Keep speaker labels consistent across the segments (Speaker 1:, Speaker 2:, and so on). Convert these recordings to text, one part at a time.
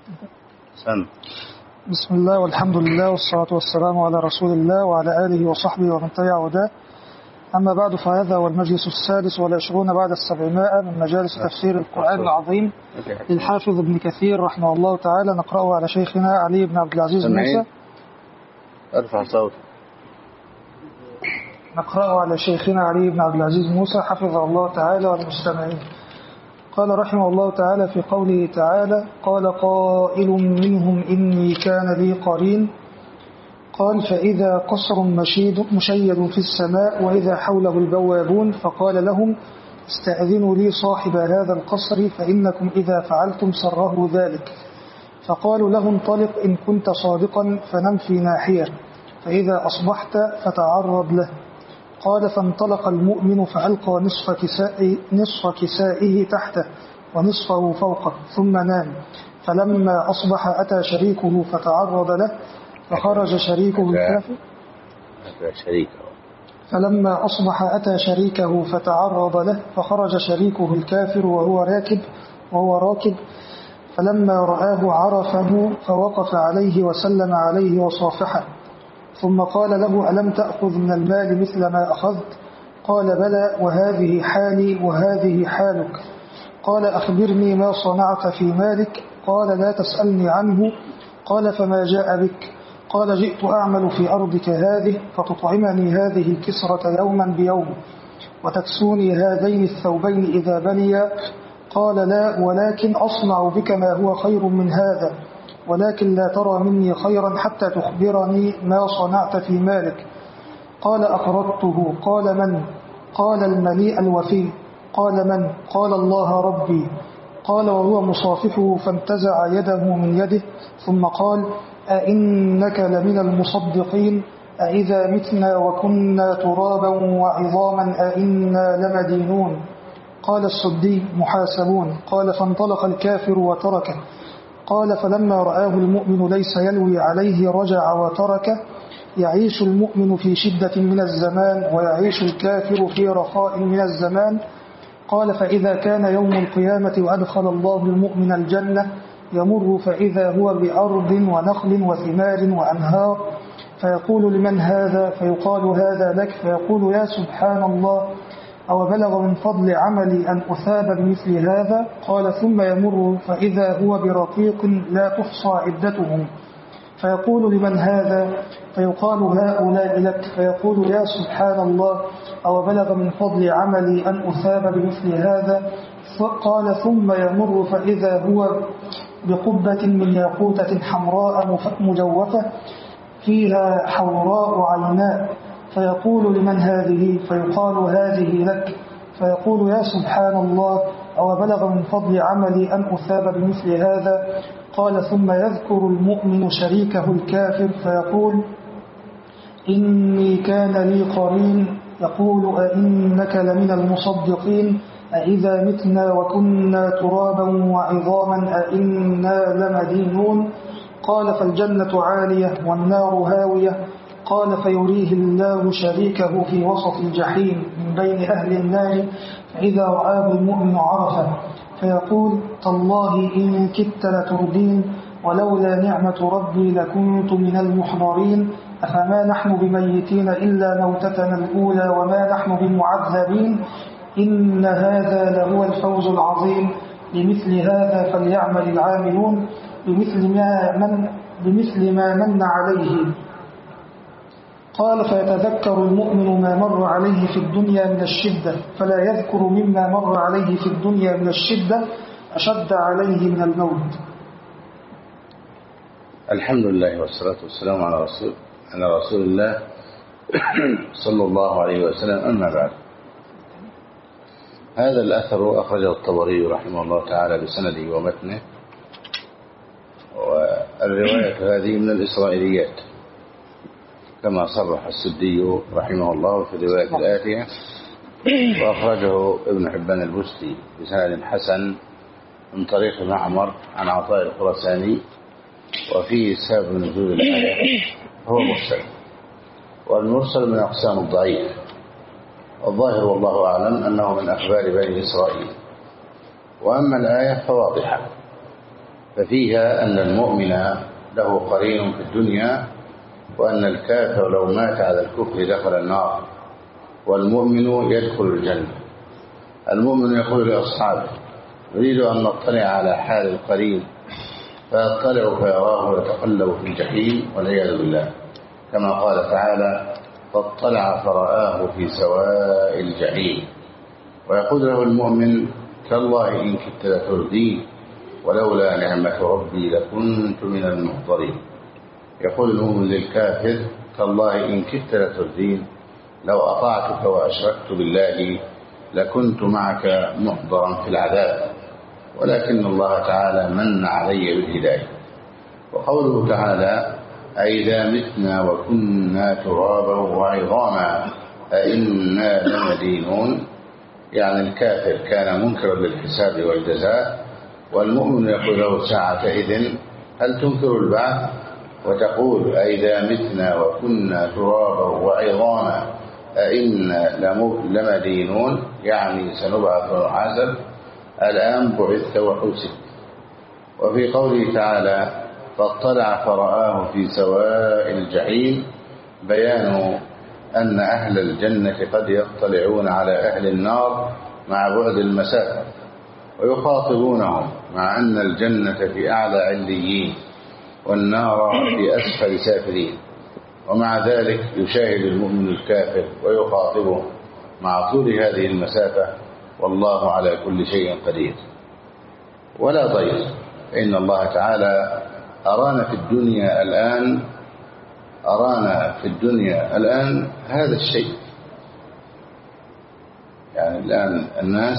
Speaker 1: سن.
Speaker 2: بسم الله والحمد لله والصلاة والسلام على رسول الله وعلى آله وصحبه ومن تبع هداه. أما بعد، فهذا هو المجلس والعشرون بعد 700 من مجالس تفسير القرآن العظيم للحافظ ابن كثير رحمه الله تعالى. نقرأه على شيخنا علي بن عبد العزيز موسى.
Speaker 1: ارفع صوت.
Speaker 2: نقرأه على شيخنا علي بن عبد العزيز موسى حفظه الله تعالى والمستمعين. قال رحمه الله تعالى في قوله تعالى: قال قائل منهم إني كان لي قرين. قال: فإذا قصر مشيد في السماء وإذا حوله البوابون، فقال لهم: استأذنوا لي صاحب هذا القصر فإنكم إذا فعلتم سره ذلك. فقالوا له: انطلق إن كنت صادقا فنم في ناحية، فإذا أصبحت فتعرض له. قال: فانطلق المؤمن فألقى نصف كسائه تحته ونصفه فوقه ثم نام. فلما أصبح أتى شريكه فتعرض له فخرج شريكه الكافر. فلما أصبح أتى شريكه فتعرض له فخرج شريكه الكافر وهو راكب. فلما رآه عرفه فوقف عليه وسلم عليه وصافحه، ثم قال له: ألم تأخذ من المال مثل ما أخذت؟ قال: بلى، وهذه حالي وهذه حالك. قال: أخبرني ما صنعت في مالك؟ قال: لا تسألني عنه. قال: فما جاء بك؟ قال: جئت أعمل في أرضك هذه فتطعمني هذه الكسرة يوما بيوم وتكسوني هذين الثوبين إذا بليا. قال: لا، ولكن أصنع بك ما هو خير من هذا، ولكن لا ترى مني خيرا حتى تخبرني ما صنعت في مالك. قال: أقرضته. قال: من؟ قال: المليء الوفي. قال: من؟ قال: الله ربي. قال وهو مصافحه فانتزع يده من يده ثم قال: أئنك لمن المصدقين؟ أئذا متنا وكنا ترابا وعظاما أئنا لمدينون؟ قال السدي: محاسبون. قال: فانطلق الكافر وتركه. قال: فلما رآه المؤمن ليس يلوي عليه رجع وتركه. يعيش المؤمن في شدة من الزمان ويعيش الكافر في رخاء من الزمان. قال: فإذا كان يوم القيامة وأدخل الله المؤمن الجنة يمر فإذا هو بأرض ونخل وثمار وأنهار، فيقول: لمن هذا؟ فيقال: هذا لك. فيقول: يا سبحان الله، أو بلغ من فضل عملي أن أثاب بمثل هذا؟ قال: ثم يمر فإذا هو برقيق لا تحصى عدتهم، فيقول: لمن هذا؟ فيقال: هؤلاء لك. فيقول: يا سبحان الله، أو بلغ من فضل عملي أن أثاب بمثل هذا؟ قال: ثم يمر فإذا هو بقبة من ياقوتة حمراء مجوفة فيها حوراء عيناء، فيقول: لمن هذه؟ فيقال: هذه لك. فيقول: يا سبحان الله، أو بلغ من فضل عملي أن أثاب بمثل هذا؟ قال: ثم يذكر المؤمن شريكه الكافر فيقول: إني كان لي قرين يقول: أئنك لمن المصدقين؟ أئذا متنا وكنا ترابا وعظاما أئنا لمدينون؟ قال: فالجنة عالية والنار هاوية. قال: فيريه الله شريكه في وسط الجحيم من بين أهل النار، فإذا رآه المؤمن عرفه فيقول: تالله إن كدت لتردين، ولولا نعمة ربي لكنت من المحضرين. أفما نحن بميتين إلا موتتنا الأولى وما نحن بمعذبين. إن هذا لهو الفوز العظيم. لمثل هذا فليعمل العاملون بمثل ما من عليه. قال: فيتذكر المؤمن ما مر عليه في الدنيا من الشدة، فلا يذكر مما مر عليه في الدنيا من الشدة أشد عليه من الموت.
Speaker 1: الحمد لله والصلاة والسلام على رسول الله صلى الله عليه وسلم. أما بعد، هذا الأثر أخرجه الطبري رحمه الله تعالى بسنده ومتنه، والرواية هذه من الإسرائيليات كما صرح السدي رحمه الله في الرواية الآتية، وأخرجه ابن حبان البستي بسند حسن من طريق معمر عن عطاء الخرساني، وفيه سبب نزول الآية هو مرسل، والمرسل من أقسام الضعيف، والظاهر والله أعلم أنه من أخبار بني إسرائيل. وأما الآية فواضحة، ففيها أن المؤمن له قرين في الدنيا، وأن الكافر لو مات على الكفر دخل النار، والمؤمن يدخل الجنة. المؤمن يقول لأصحابه: نريد أن نطلع على حال القرين، فيطلع فيراه يتقلب في الجحيم والعياذ بالله، كما قال تعالى: فاطلع فرآه في سواء الجحيم. ويقول له المؤمن: تالله إن كدت لتردين ولولا نعمة ربي لكنت من المحضرين. يقول المؤمن للكافر: تالله إن كدت لتردين لو أطعتك وأشركت بالله لكنت معك محضرا في العذاب، ولكن الله تعالى من علي بالهداية. وقوله تعالى: أئذا متنا وكنا ترابا وعظاما أئنا لمدينون، يعني الكافر كان منكرا للحساب والجزاء، والمؤمن يقول له ساعتئذ: هل تنكر البعث وتقول أئذا متنا وكنا ترابا وعظاما أئنا لمدينون، يعني سنبعث ونحاسب، الآن بعثت وحوسبت. وفي قوله تعالى: فاطلع فرآه في سواء الجحيم، بيان أن أهل الجنة قد يطلعون على أهل النار مع بعد المسافة، ويخاطبونهم مع أن الجنة في أعلى عليين والنار في أسفل سافلين، ومع ذلك يشاهد المؤمن الكافر ويخاطبه مع طول هذه المسافة، والله على كل شيء قدير. ولا ضير، فإن الله تعالى أرانا في الدنيا الآن هذا الشيء. يعني الآن الناس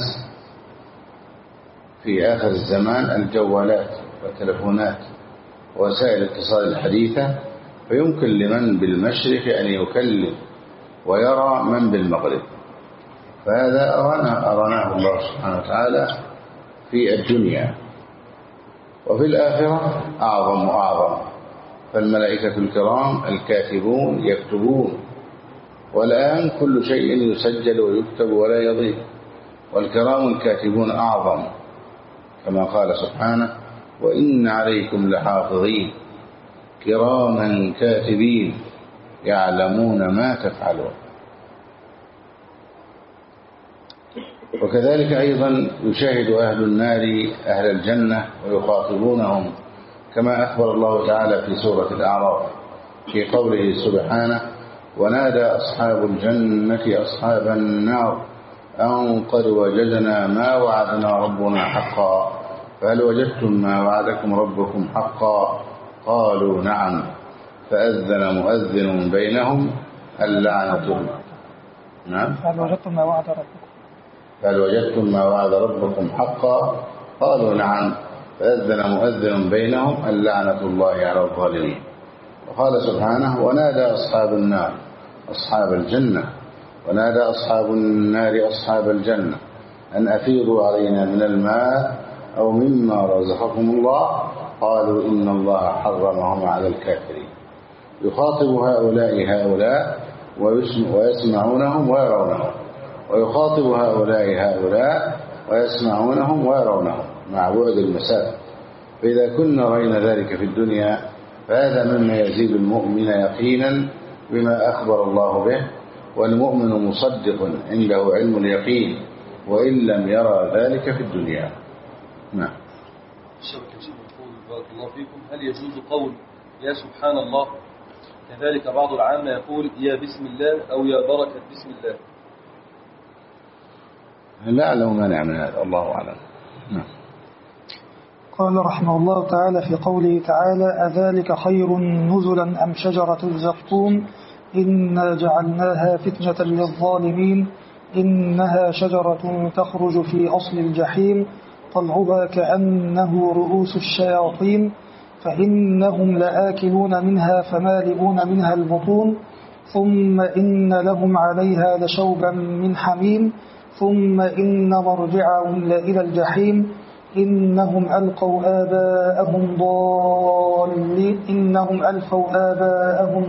Speaker 1: في آخر الزمان الجوالات والتلفونات ووسائل الاتصال الحديثة، فيمكن لمن بالمشرق أن يكلم ويرى من بالمغرب. فهذا أراناه الله سبحانه وتعالى في الدنيا. وفي الآخرة أعظم وأعظم، فالملائكة الكرام الكاتبون يكتبون، والآن كل شيء يسجل ويكتب ولا يضيع، والكرام الكاتبون أعظم، كما قال سبحانه: وإن عليكم لحافظين كراما كاتبين يعلمون ما تفعلون. وكذلك أيضا يشاهد أهل النار أهل الجنة ويخاطبونهم، كما أخبر الله تعالى في سورة الأعراف في قوله سبحانه: ونادى أصحاب الجنة أصحاب النار أن قد وجدنا ما وعدنا ربنا حقا فهل وجدتم ما وعدكم ربكم حقا قالوا نعم فأذن مؤذن بينهم اللعنة. نعم،
Speaker 2: فهل وجدتم ما وعد ربكم
Speaker 1: فهل وجدتم ما وعد ربكم حقا قالوا نعم فأذن مؤذن بينهم اللعنة الله على الظالمين. وقال سبحانه: ونادى أصحاب النار أصحاب الجنة ونادى أصحاب النار أصحاب الجنة أن أفيضوا علينا من الماء أو مما رزقكم الله قالوا إن الله حرمهم على الكافرين. يخاطب هؤلاء ويسمعونهم ويرونهم، ويخاطب هؤلاء ويسمعونهم ويرونهم مع بعد المسافة. فإذا كنا رأينا ذلك في الدنيا فهذا مما يزيد المؤمن يقينا بما أخبر الله به، والمؤمن مصدق عنده علم اليقين وإن لم يرى ذلك في الدنيا. نعم.
Speaker 3: بارك الله فيكم. هل يجوز قول يا سبحان الله؟ كذلك بعض العامة يقول يا بسم الله أو يا بركة بسم الله.
Speaker 1: لا أعلم مانع من هذا، الله أعلم. نعم.
Speaker 2: قال رحمه الله تعالى في قوله تعالى: أذلك خير نزلا أم شجرة الزقوم إنا جعلناها فتنة للظالمين إنها شجرة تخرج في أصل الجحيم طلعها كأنه رؤوس الشياطين فإنهم لآكلون منها فمالئون منها البطون ثم إن لهم عليها لشوبا من حميم ثم إن مرجعهم لإلى الجحيم إنهم ألفوا آباءهم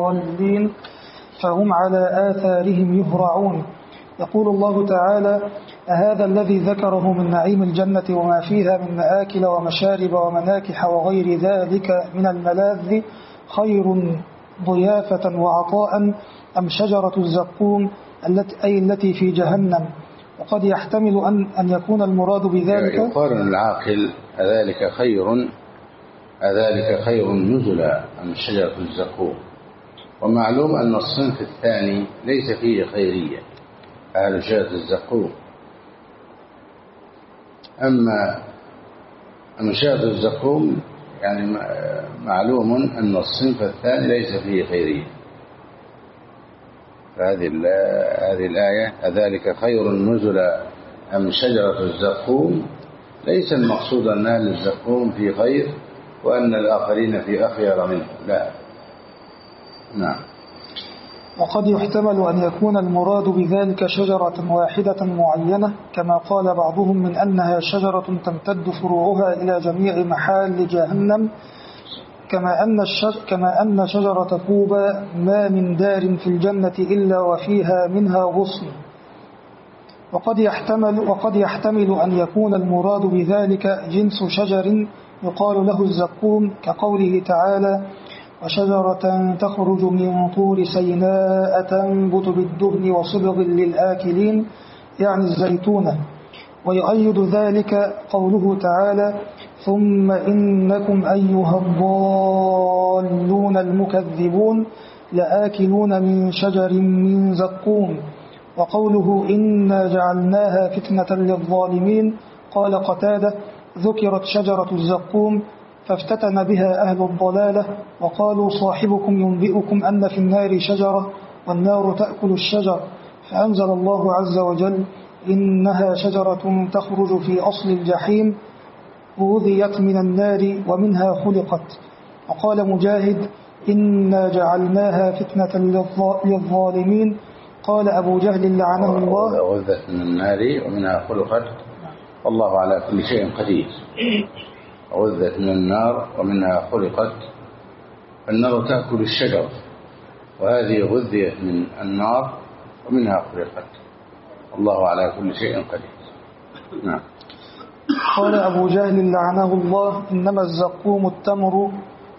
Speaker 2: ضالين فهم على آثارهم يهرعون. يقول الله تعالى: أهذا الذي ذكره من نعيم الجنة وما فيها من مآكل ومشارب ومناكح وغير ذلك من الملاذ خير ضيافة وعطاء أم شجرة الزقوم التي في جهنم؟ وقد يحتمل أن يكون المراد بذلك
Speaker 1: يقارن العاقل أذلك خير نزلا أم شجرة الزقوم. ومعلوم أن الصنف الثاني ليس فيه خيرية، أهل شجرة الزقوم. أما شجرة الزقوم يعني معلوم أن الصنف الثاني ليس فيه خيرية. هذه الآية أذلك خير نزلا أم شجرة الزقوم ليس المقصود أن أهل الزقوم في خير وأن الآخرين في أخير منه، لا. نعم.
Speaker 2: وقد يحتمل أن يكون المراد بذلك شجرة واحدة معينة، كما قال بعضهم من أنها شجرة تمتد فروعها إلى جميع محال جهنم، كما أن شجرة طوبى ما من دار في الجنة إلا وفيها منها غصن. وقد يحتمل أن يكون المراد بذلك جنس شجر يقال له الزقوم، كقوله تعالى: وشجرة تخرج من طور سيناء تنبت بالدهن وصبغ للآكلين، يعني الزيتونة. ويؤيد ذلك قوله تعالى: ثم إنكم أيها الضالون المكذبون لآكلون من شجر من زقوم. وقوله إنا جعلناها فتنة للظالمين، قال قتادة: ذكرت شجرة الزقوم فافتتن بها أهل الضلالة وقالوا صاحبكم ينبئكم أن في النار شجرة والنار تأكل الشجر، فأنزل الله عز وجل: إنها شجرة تخرج في أصل الجحيم ووذيت من النار ومنها خلقت. وقال مجاهد: إنا جعلناها فتنة للظالمين. قال أبو جهل لعنه الله:
Speaker 1: ووذيت من النار ومنها خلقت، والله على كل شيء قدير. ووذيت من النار ومنها خلقت، النار تأكل الشجر، وهذه غذيت من النار ومنها خلقت، الله على كل شيء قدير. نعم.
Speaker 2: قال أبو جهل لعنه الله: إنما الزقوم التمر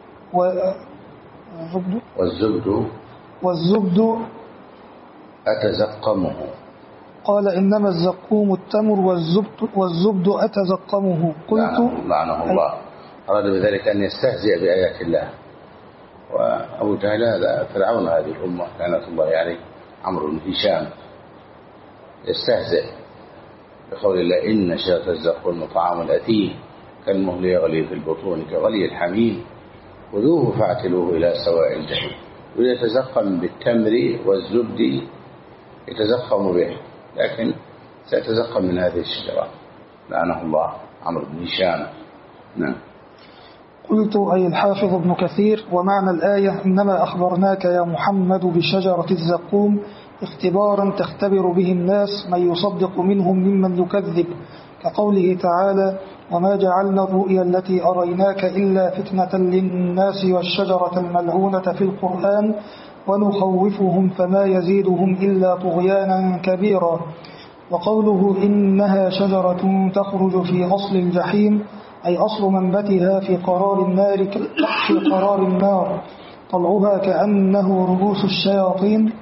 Speaker 2: والزبد
Speaker 1: أتزقمه.
Speaker 2: قال: إنما الزقوم التمر والزبد أتزقمه. قلت:
Speaker 1: لعنه الله، أراد بذلك أن يستهزئ بآيات الله. وأبو جهل هذا فرعون هذه الأمة لعنة الله عليه، عمرو بن هشام، يستهزئ بقول الله: إن شجرة الزقوم طعام الأثيم كالمهل يغلي في البطون كغلي الحميم خذوه فاعتلوه إلى سواء الجحيم. ويتزقم بالتمر والزبد، يتزقم به، لكن سيتزقم من هذه الشجرة لعنه الله، عمرو بن هشام. نعم.
Speaker 2: قلت: أي الحافظ ابن كثير: ومعنى الآية إنما أخبرناك يا محمد بشجرة الزقوم اختبارا تختبر به الناس من يصدق منهم ممن يكذب، كقوله تعالى: وما جعلنا الرؤيا التي أريناك إلا فتنة للناس والشجرة الملعونة في القرآن ونخوفهم فما يزيدهم إلا طغيانا كبيرا. وقوله إنها شجرة تخرج في أصل الجحيم أي أصل منبتها في قرار النار، طلعها كأنه رؤوس الشياطين،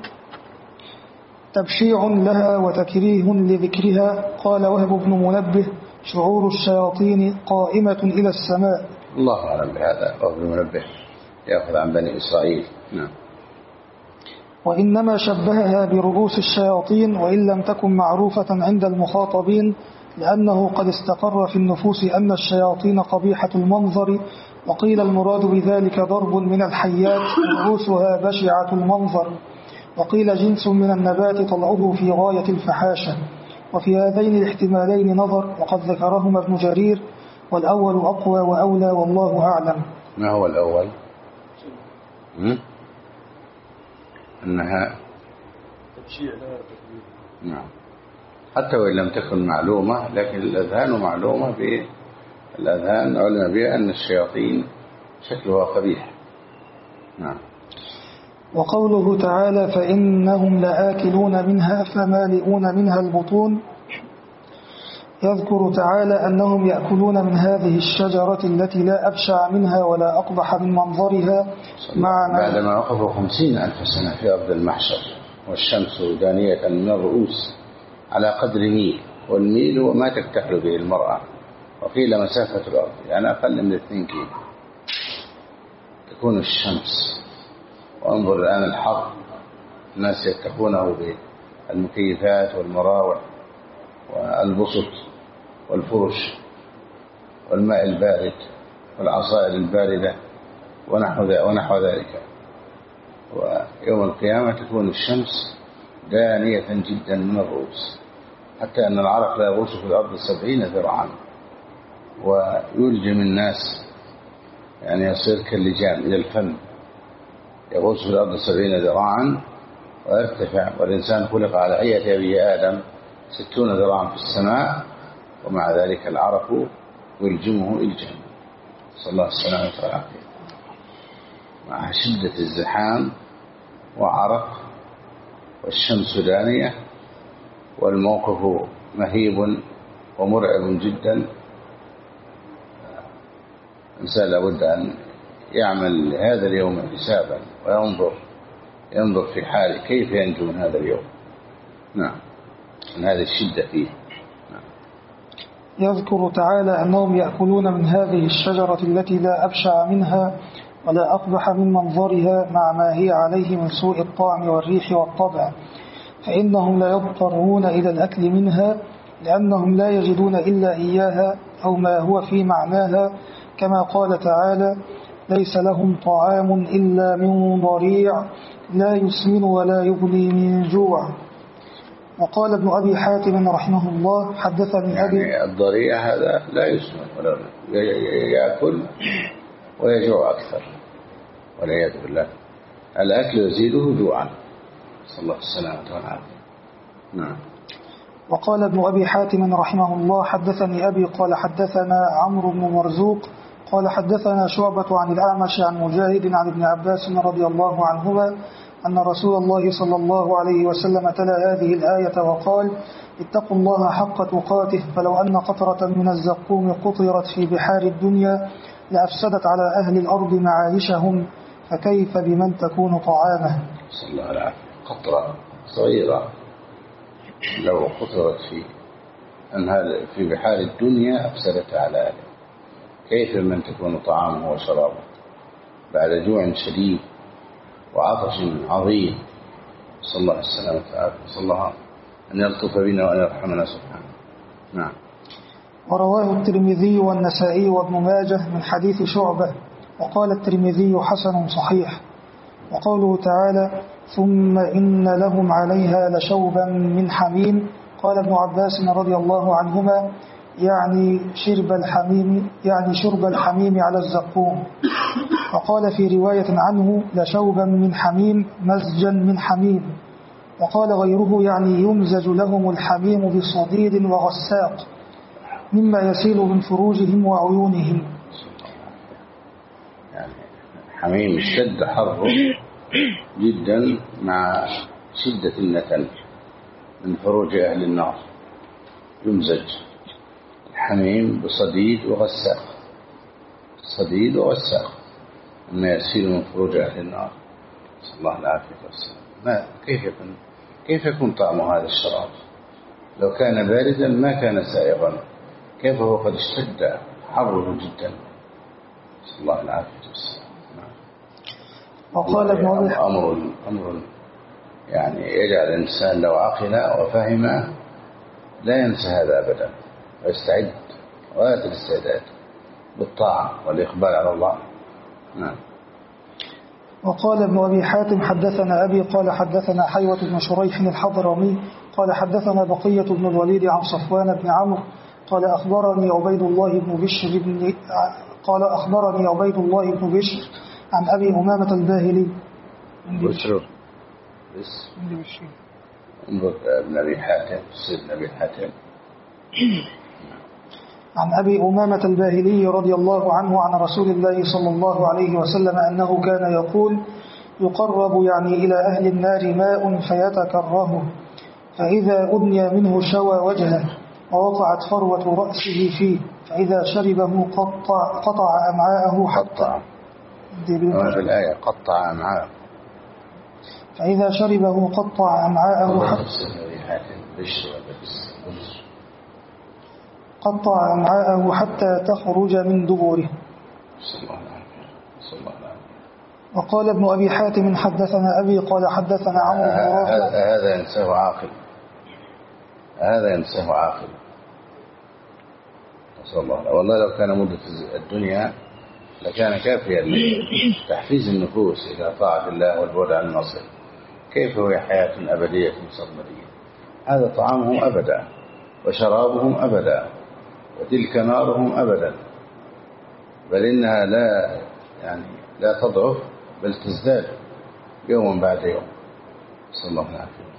Speaker 2: تبشيع لها وتكريه لذكرها. قال وهب بن منبه: شعور الشياطين قائمة إلى السماء.
Speaker 1: الله أعلم بهذا، وهب بن منبه يأخذ عن بني إسرائيل. نعم.
Speaker 2: وإنما شبهها برؤوس الشياطين وإن لم تكن معروفة عند المخاطبين، لأنه قد استقر في النفوس أن الشياطين قبيحة المنظر، وقيل المراد بذلك ضرب من الحيات رؤوسها بشعة المنظر، وقيل جنس من النبات طلعه في غاية الفحاشة. وفي هذين الاحتمالين نظر، وقد ذكرهما ابن جرير، والأول أقوى وأولى والله أعلم.
Speaker 1: ما هو الأول؟ أنها
Speaker 3: تبشيع لها.
Speaker 1: نعم، حتى وإن لم تكن معلومة، لكن الأذهان معلومة، بالأذهان علم بها أن الشياطين شكلها قبيح. نعم.
Speaker 2: وقوله تعالى: فإنهم لآكلون منها فمالئون منها البطون، يذكر تعالى أنهم يأكلون من هذه الشجرة التي لا أبشع منها ولا أقبح من منظرها
Speaker 1: بعدما وقفوا 50,000 سنة في أرض المحشر والشمس دانية من الرؤوس على قدر ميل، والميل هو ما تكتحل به المرأة، وقيل مسافة الأرض يعني أقل من 2 كيلو تكون الشمس. وانظر الآن الحر، الناس يتقونه بالمكيفات والمراوح والبسط والفرش والماء البارد والعصائر الباردة ونحو ذلك. ويوم القيامة تكون الشمس دانية جدا من الرؤوس، حتى أن العرق لا يغوص في الأرض 70 ذراعا، ويلجم الناس يعني يصير كاللجام إلى الفم، يغوص في الأرض 70 ذراعا ويرتفع. والإنسان خلق على أية أبي آدم 60 ذراعا في السماء، ومع ذلك العرق يلجمه إلجام، صلى الله السلامة والعافية، مع شدة الزحام وعرق والشمس دانية والموقف مهيب ومرعب جدا. الإنسان لابد أن يعمل هذا اليوم حسابا وينظر في حاله كيف ينجو من هذا اليوم، نعم، من هذه الشدة فيه. نعم.
Speaker 2: يذكر تعالى أنهم يأكلون من هذه الشجرة التي لا أبشع منها ولا أقبح من منظرها مع ما هي عليه من سوء الطعم والريح والطبع، فإنهم لا يضطرون إلى الأكل منها لأنهم لا يجدون إلا إياها أو ما هو في معناها، كما قال تعالى: ليس لهم طعام إلا من ضريع لا يسمن ولا يغني من جوع. وقال ابن أبي حاتم رحمه الله: حدثني أبي.
Speaker 1: يعني الضريع هذا لا يسمن ولا يأكل ويجوع أكثر والعياذ بالله، الأكل يزيده جوعا، صلى الله السلامة والعافية. نعم.
Speaker 2: وقال ابن أبي حاتم رحمه الله: حدثني أبي قال حدثنا عمرو بن مرزوق قال حدثنا شعبة عن الأعمش عن مجاهد عن ابن عباس رضي الله عنهما أن رسول الله صلى الله عليه وسلم تلا هذه الآية وقال: اتقوا الله حق تقاته، فلو أن قطرة من الزقوم قطرت في بحار الدنيا لأفسدت على أهل الأرض معايشهم، فكيف بمن تكون طعامه.
Speaker 1: صلى الله عليه وسلم. قطرة صغيرة لو قطرت في بحار الدنيا أفسدت على أهله، كيف من تكون طعامه وشرابه بعد جوع شديد وعطش عظيم. صلى الله عليه وسلم. صلى الله أن يلطف بنا وأن يرحمنا سبحانه. نعم.
Speaker 2: ورواه الترمذي والنسائي وابن ماجه من حديث شعبة، وقال الترمذي حسن صحيح. وقوله تعالى: ثم إن لهم عليها لشوبا من حميم، قال ابن عباس رضي الله عنهما: يعني شرب الحميم على الزقوم. وقال في رواية عنه: لشوبا من حميم مزجا من حميم. وقال غيره: يعني يمزج لهم الحميم بصديد وغساق مما يسيل من فروجهم وعيونهم.
Speaker 1: يعني حميم اشتد حره جدا مع شدة النتن من فروج أهل النار، يمزج الحميم بصديد وغساق، صديد وغساق مما يسيل من فروج أهل النار، صلى الله العافية والسلام. كيف يكون طعم هذا الشراب؟ لو كان باردا ما كان سائغا، كيف هو قد اشتد حره جدا، صلى الله العافية والسلام.
Speaker 2: وقال ابن
Speaker 1: أمر يعني يجعل الإنسان لو عقل وفهم لا ينسى هذا أبدا، ويستعد وآت الاستعداد بالطاعة والإقبال على الله. نعم.
Speaker 2: وقال ابن أبي حاتم حدثنا أبي قال حدثنا حيوة بن شريح الحضرمي قال حدثنا بقية بن الوليد عن صفوان بن عمرو قال أخبرني عبيد الله بن بشر عن أبي أمامة الباهلي.
Speaker 1: بشر انظر ابن أبي حاتم سيدنا أبي حاتم.
Speaker 2: عن أبي أمامة الباهلي رضي الله عنه عن رسول الله صلى الله عليه وسلم أنه كان يقول: يقرب يعني إلى أهل النار ماء فيتكره، فإذا أدني منه شوى وجهه، ووقعت فروة رأسه فيه، فإذا شربه قطع أمعاءه حتى
Speaker 1: في الآية قطع أمعاءه،
Speaker 2: فإذا شربه قطع أمعاءه حتى تخرج من دبره. وقال ابن أبي حاتم حدثنا أبي قال حدثنا عمرو بن رافع.
Speaker 1: هذا ينساه عاقل، هذا ينساه عاقل. نسأل الله. والله لو كان مدة الدنيا لكان كافيا لتحفيز النفوس إلى طاعة الله والبعد عن المعصية. كيف هي حياة أبدية سرمدية؟ هذا طعامهم أبدا وشرابهم أبدا وتلك نارهم أبدا، بل إنها لا تضعف بل تزداد يوما بعد يوم. صلى الله عليه وسلم.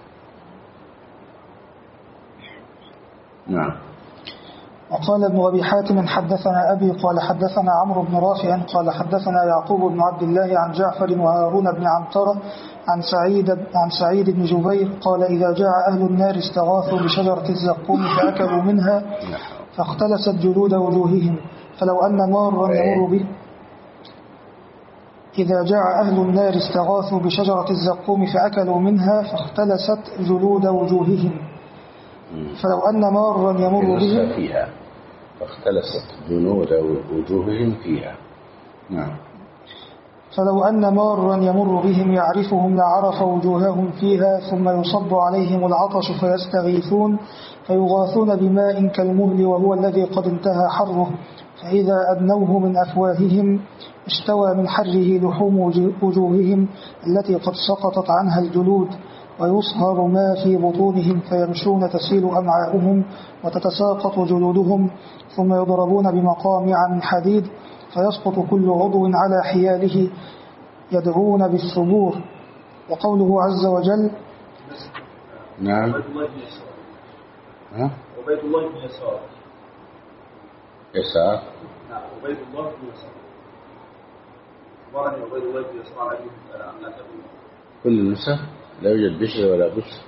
Speaker 1: نعم.
Speaker 2: وقال ابن أبي حاتم حدثنا أبي قال حدثنا عمرو بن رافع قال حدثنا يعقوب بن عبد الله عن جعفر وهارون بن عنترة عن سعيد بن جبير قال إذا جاء أهل النار استغاثوا بشجرة الزقوم فأكلوا منها فاختلست جلود وجوههم فلو أن مارا يمر به. إذا جاء أهل النار استغاثوا بشجرة الزقوم فأكلوا منها فاختلست جلود وجوههم فلو أن مارا يمر بهم
Speaker 1: فيها فاختلست جلود وجوههم فيها. نعم.
Speaker 2: فلو أن مارا يمر بهم يعرفهم لعرف وجوههم فيها ثم يصب عليهم العطش فيستغيثون فيغاثون بماء كالمهل وهو الذي قد انتهى حره فإذا أدنوه من أفواههم اشتوى من حره لحوم وجوههم التي قد سقطت عنها الجلود ويصهر ما في بطونهم فيمشون تسيل أمعاؤهم وتتساقط جلودهم ثم يضربون بمقامع من حديد فيسقط كل عضو على حياله يدعون بالثبور. وقوله عز وجل
Speaker 1: نعم
Speaker 3: عبيد الله بن يسار
Speaker 1: يسار
Speaker 3: نعم عبيد الله بن يسار عبارة عبيد الله بن يسار على
Speaker 1: كل النسخ لا يوجد بشر ولا بشر.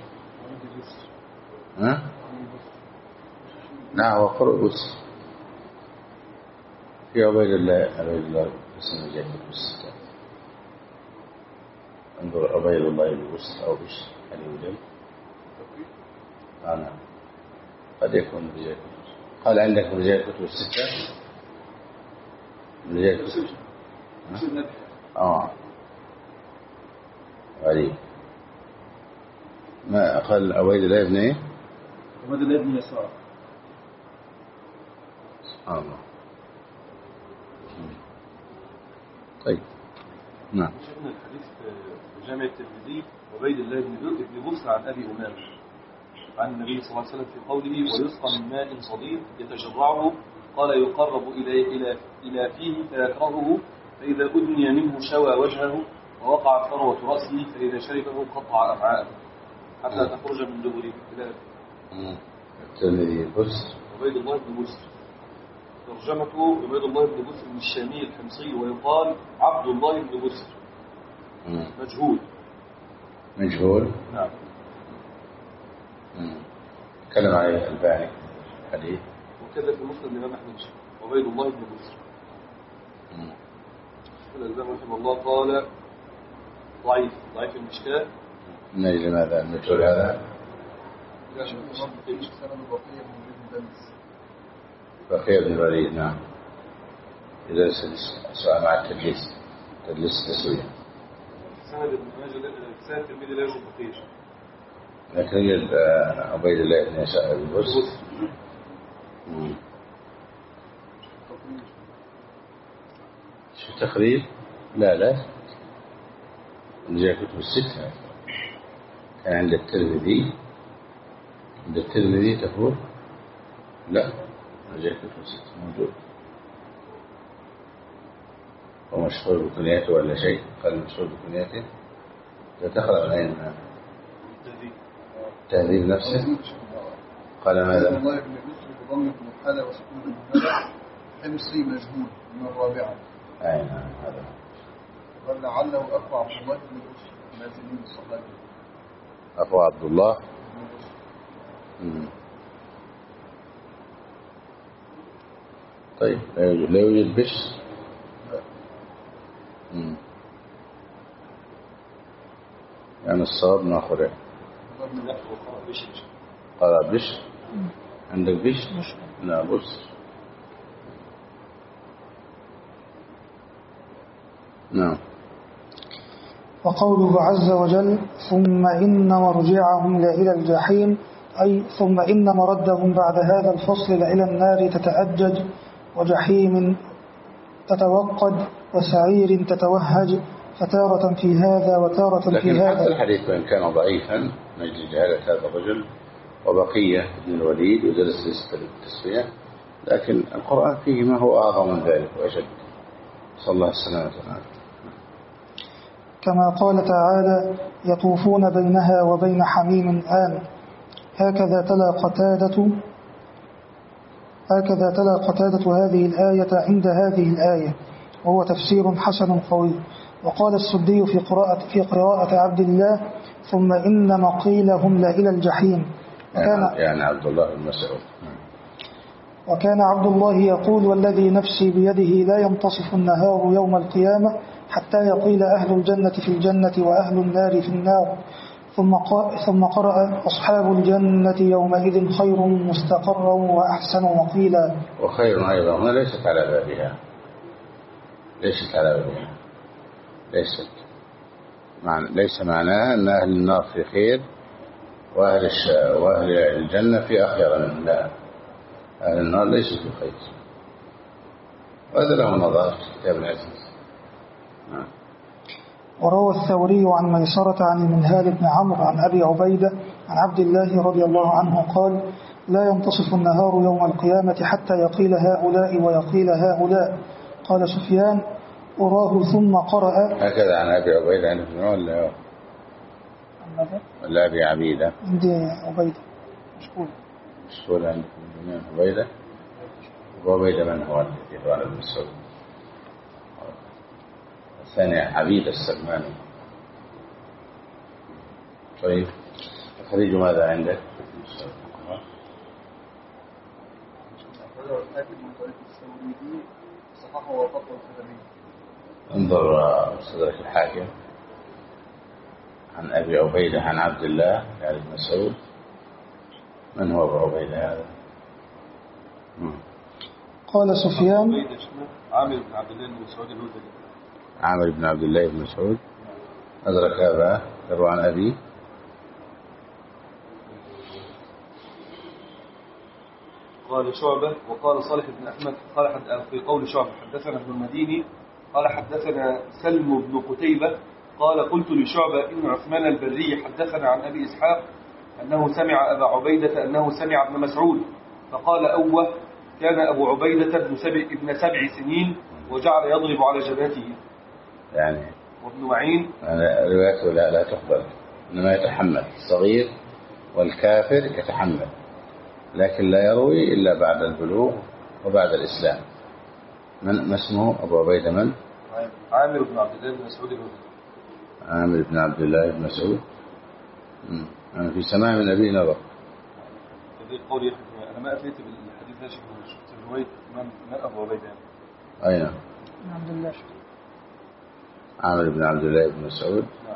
Speaker 1: نعم وقرأ بشر في عبيد الله اسم جاكب بالستة. انظر عبيد الله بشر أو بشر هل يوجد؟ نعم قد يكون رجال كتب. قال عندك رجال كتب الستة؟ رجال كتب غريب. ما قال عبيد الله ابن ايه؟
Speaker 3: عبيد الله ابن يسار.
Speaker 1: سبحان الله. طيب نعم.
Speaker 3: شفنا الحديث في جامع الترمذي عبيد الله بن بصر عن أبي أمامة عن النبي صلى الله عليه وسلم في قوله ويسقى من ماء صديد يتجرعه قال يقرب إلى فيه فيكرهه فإذا أدني منه شوى وجهه ووقعت فروة رأسه فإذا شربه قطع أمعاءه حتى تخرج من دبره.
Speaker 1: الترمذي بصر
Speaker 3: عبيد الله بن بصر ترجمته عبيد الله بن بصر الشامي الحمصي ويقال عبد الله بن بصر
Speaker 1: مجهول.
Speaker 3: نعم.
Speaker 1: تكلم عليه الباني الحديث
Speaker 3: وكذا في مسلم الإمام أحمد عبيد الله بن بصر. الألباني رحمه الله قال ضعيف المشكاة.
Speaker 1: من أجل ماذا المجهول هذا؟ بقية بن الوليد. نعم. إذا سؤال مع التدليس تسوية
Speaker 3: سند ابن ماجه سند الترمذي لا يوجد بقية
Speaker 1: لكن يوجد عبيد الله بن يسار بن بصر. شو تقريب؟ لا جاء كتب الستة كان عند الترمذي تقول لا جاء كتب الستة موجود ومشهور بكنياته ولا شيء. قال مشهور بكنياته لا تقرأ العين تهذيب نفسه. قال ماذا؟
Speaker 4: الله بن بصر بضم بن حالة وسكون بن حمصي مجهول من الرابعة.
Speaker 1: نعم هذا.
Speaker 4: قال لعله أخو عبد الله بن بصر نازلين الصحابي.
Speaker 1: أخو عبد الله. طيب لا يوجد بش. يعني الصواب ناخذه. قال بش. عندك بش؟ لا بص. نعم.
Speaker 2: وقوله عز وجل ثم إن مرجعهم لإلى الجحيم، أي ثم إن مردهم بعد هذا الفصل لإلى النار تتأجج، وجحيم تتوقد، وسعير تتوهج، فتارة في هذا وتارة في
Speaker 1: لكن
Speaker 2: هذا.
Speaker 1: حتى الحديث وإن كان ضعيفا نجد جهالة هذا الرجل وبقية بن الوليد ودرس التسبيح، لكن القرآن فيه ما هو أعظم من ذلك وأشد. صلى الله السلامة والعافية.
Speaker 2: كما قال تعالى يطوفون بينها وبين حميم آن. هكذا تلا قتادة هذه الآية عند هذه الآية، وهو تفسير حسن قوي. وقال السدي في قراءة عبد الله ثم إن مقيلهم لإلى الجحيم.
Speaker 1: يعني عبد الله بن مسعود.
Speaker 2: وكان عبد الله يقول والذي نفسي بيده لا ينتصف النهار يوم القيامة حتى يقيل أهل الجنة في الجنة وأهل النار في النار. ثم قرأ أصحاب الجنة يومئذ خير مستقرا وأحسن مقيلا.
Speaker 1: وخير أيضا هنا ليست على بابها، ليس معناه أن أهل النار في خير وأهل الجنة في أخير منهم، لا، أهل النار ليسوا في خير، وهذا له نظر في كتاب العزيز.
Speaker 2: وروى الثوري عن ميسرة عن المنهال بن عمرو عن أبي عبيدة عن عبد الله رضي الله عنه قال لا ينتصف النهار يوم القيامة حتى يقيل هؤلاء ويقيل هؤلاء. قال سفيان أراه ثم قرأ.
Speaker 1: هكذا عن أبي عبيدة عن ابن عمر ولا أبي عبيدة؟
Speaker 2: عندي عبيدة
Speaker 1: مشكول عن عبيدة. وعبيدة من هو الذي هو ابن مسعود؟ الثاني عبيد السلماني. طيب تخريج ماذا عندك؟ انظر صدرك الحاكم عن أبي عبيدة عن عبد الله يعني ابن مسعود. من هو أبو عبيدة هذا؟
Speaker 2: قال سفيان
Speaker 3: عامر بن عبد الله بن مسعود الهذلي.
Speaker 1: عامر بن عبد الله بن مسعود أدرك أباه يروى عن أبي.
Speaker 3: قال شعبة وقال صالح بن أحمد قال في قول شعبة حدثنا ابن المديني قال حدثنا سلم بن قتيبة قال قلت لشعبة إن عثمان البري حدثنا عن أبي إسحاق أنه سمع أبا عبيدة أنه سمع ابن مسعود فقال أوه كان أبو عبيدة ابن 7 سنين وجعل يضرب على جبهته
Speaker 1: يعني
Speaker 3: وابن معين
Speaker 1: روايته لا تقبل، إنما يتحمل الصغير والكافر يتحمل، لكن لا يروي إلا بعد البلوغ وبعد الإسلام. من اسمه أبو عبيدة؟ من؟
Speaker 3: عامر بن عبد الله بن مسعود.
Speaker 1: عامر بن عبد الله بن مسعود. أنا في سماع من أبي نظر.
Speaker 3: قولي أنا ما أتيت بالحديث ده في رواية من أبو عبيدة.
Speaker 1: أين؟
Speaker 2: عبد الله.
Speaker 1: عامر بن عبد الله بن مسعود.
Speaker 3: نعم.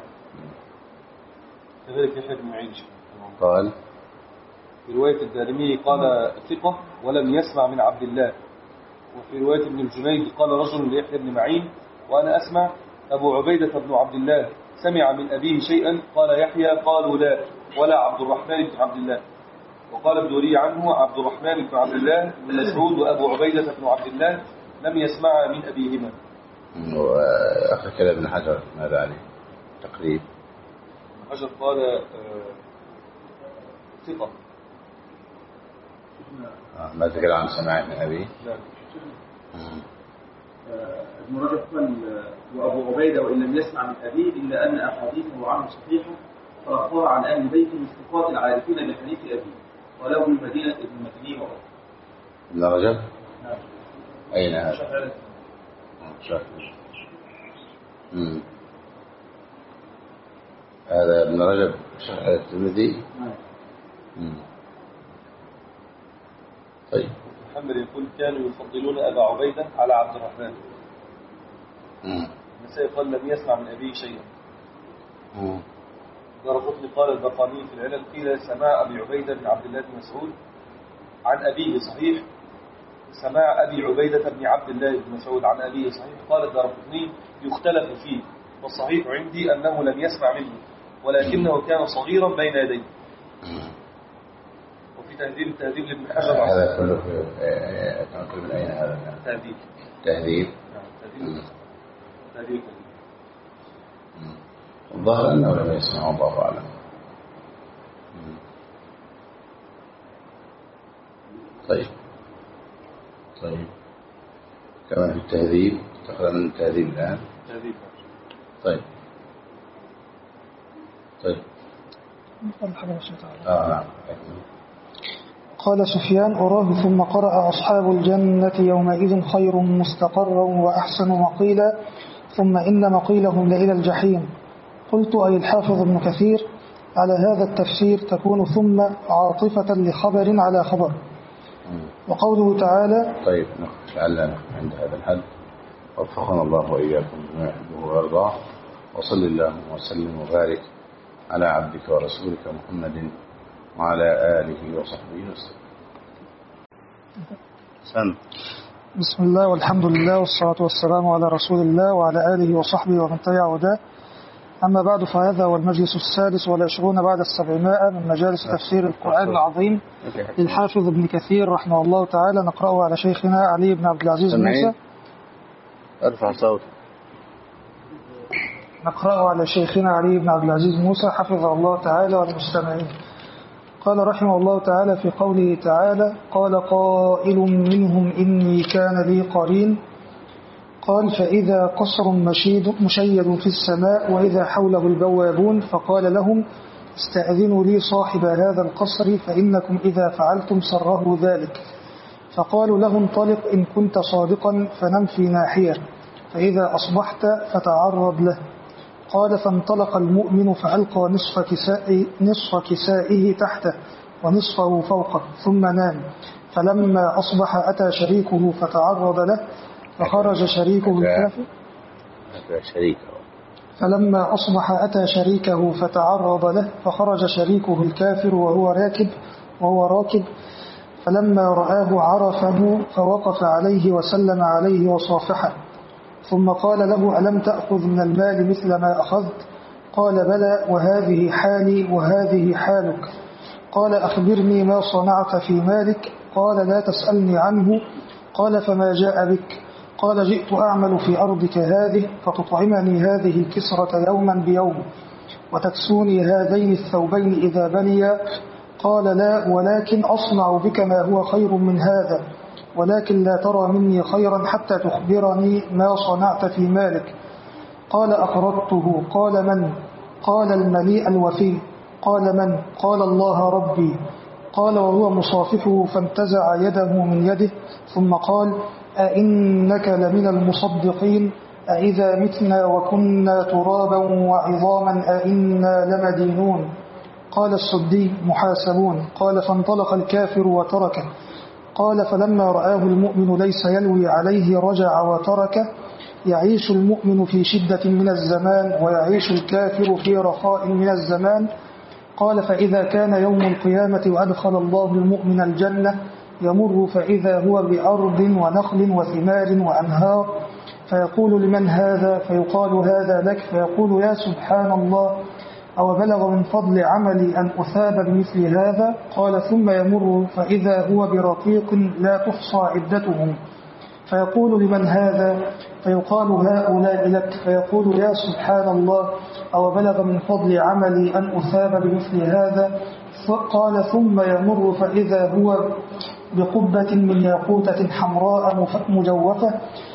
Speaker 3: كذلك يحيى بن معين
Speaker 1: قال
Speaker 3: في رواية الدارمي قال ثقة ولم يسمع من عبد الله. وفي رواية ابن الجنيد قال رجل ليحيى بن معين وأنا أسمع أبو عبيدة بن عبد الله سمع من أبيه شيئا قال يحيى قالوا لا ولا عبد الرحمن بن عبد الله. وقال الدوري عنه عبد الرحمن بن عبد الله بن مسعود وأبو عبيدة بن عبد الله لم يسمع من أبيهما.
Speaker 1: وآخر كلام ابن حجر ماذا عليه تقريب؟
Speaker 3: ابن حجر قال ثقة.
Speaker 1: ما تقول عن سماع من أبيه؟
Speaker 3: لا.
Speaker 5: ابن رجب قال وأبو عبيدة وإن لم يسمع من أبيه إلا أن أحاديثه عنه صحيحة فأخبر عن أهل بيته من الثقات العارفين بحديث أبيه وله من مدينة ابن مكيني وغيره.
Speaker 1: ابن رجب؟
Speaker 5: نعم.
Speaker 1: أين هذا؟ هذا ابن رجب شرح الترمذي.
Speaker 3: نعم.
Speaker 1: طيب.
Speaker 3: محمد محمد يقول كانوا يفضلون أبا عبيدة على عبد الرحمن. النسائي قال لم يسمع من أبيه شيئا. دارقطني قال البقاني في العلل قيل سماع أبي عبيدة بن عبد الله بن مسعود عن أبيه صحيح، سماع أبي عبيدة بن عبد الله بن مسعود عن أبيه صحيح. قال الدارقطني يختلف فيه، والصحيح عندي أنه لم يسمع منه ولكنه كان صغيرا بين يديه. وفي تهذيب لابن حجر
Speaker 1: هذا كله في من أين هذا؟ تهذيب. الظاهر أنه لم يسمع، الله أعلم. طيب كمان في التهذيب، تقرأ من التهذيب الآن. طيب نعم.
Speaker 2: قال سفيان أراه ثم قرأ أصحاب الجنة يومئذ خير مستقرا وأحسن مقيلا ثم إن مقيلهم لإلى الجحيم. قلت أي الحافظ ابن كثير على هذا التفسير تكون ثم عاطفة لخبر على خبر. وقوله تعالى.
Speaker 1: طيب لعلنا عند هذا الحد، وفقنا الله وإياكم بما يحبه ويرضاه، وصل اللهم وسلم وبارك على عبدك ورسولك محمد وعلى آله وصحبه وسلم.
Speaker 2: بسم الله والحمد لله والصلاة والسلام على رسول الله وعلى آله وصحبه ومن تبع هداه. أما بعد، فهذا هو المجلس 26 بعد 700 من مجالس تفسير القرآن العظيم للحافظ ابن كثير رحمه الله تعالى. نقرأه على شيخنا علي بن عبد العزيز موسى.
Speaker 1: ارفع صوت.
Speaker 2: نقرأه على شيخنا علي بن عبد العزيز موسى حفظه الله تعالى والمستمعين. قال رحمه الله تعالى في قوله تعالى: قال قائل منهم إني كان لي قرين. قال: فإذا قصر مشيد في السماء وإذا حوله البوابون، فقال لهم: استأذنوا لي صاحب هذا القصر فإنكم إذا فعلتم سره ذلك. فقالوا له: انطلق إن كنت صادقا فنم في ناحية، فإذا أصبحت فتعرض له. قال: فانطلق المؤمن فألقى نصف كسائه تحته ونصفه فوقه ثم نام. فلما أصبح أتى شريكه فتعرض له فخرج شريكه الكافر. فلما أصبح أتى شريكه فتعرض له فخرج شريكه الكافر وهو راكب فلما رآه عرفه فوقف عليه وسلم عليه وصافحه، ثم قال له: ألم تأخذ من المال مثل ما أخذت؟ قال: بلى، وهذه حالي وهذه حالك. قال: أخبرني ما صنعت في مالك؟ قال: لا تسألني عنه. قال: فما جاء بك؟ قال: جئت أعمل في أرضك هذه فتطعمني هذه الكسرة يوما بيوم وتكسوني هذين الثوبين إذا بنيا. قال: لا، ولكن أصنع بك ما هو خير من هذا، ولكن لا ترى مني خيرا حتى تخبرني ما صنعت في مالك. قال: أقرضته. قال: من؟ قال: المليء الوفي. قال: من؟ قال: الله ربي. قال وهو مصافحه فانتزع يده من يده ثم قال: أئنك لمن المصدقين؟ أئذا متنا وكنا ترابا وعظاما أئنا لمدينون؟ قال السدي: محاسبون. قال: فانطلق الكافر وتركه. قال: فلما رآه المؤمن ليس يلوي عليه رجع وتركه. يعيش المؤمن في شدة من الزمان ويعيش الكافر في رخاء من الزمان. قال: فإذا كان يوم القيامة وأدخل الله المؤمن الجنة يمر فإذا هو بأرض ونخل وثمار وأنهار، فيقول: لمن هذا؟ فيقال: هذا لك. فيقول: يا سبحان الله، أو بلغ من فضل عملي أن أثاب بمثل هذا؟ قال: ثم يمر فإذا هو برقيق لا تحصى عدتهم، فيقول: لمن هذا؟ فيقال: هؤلاء لك. فيقول: يا سبحان الله، أو بلغ من فضل عملي أن أثاب بمثل هذا؟ قال: ثم يمر فإذا هو بقبة من ياقوتة حمراء مجوفة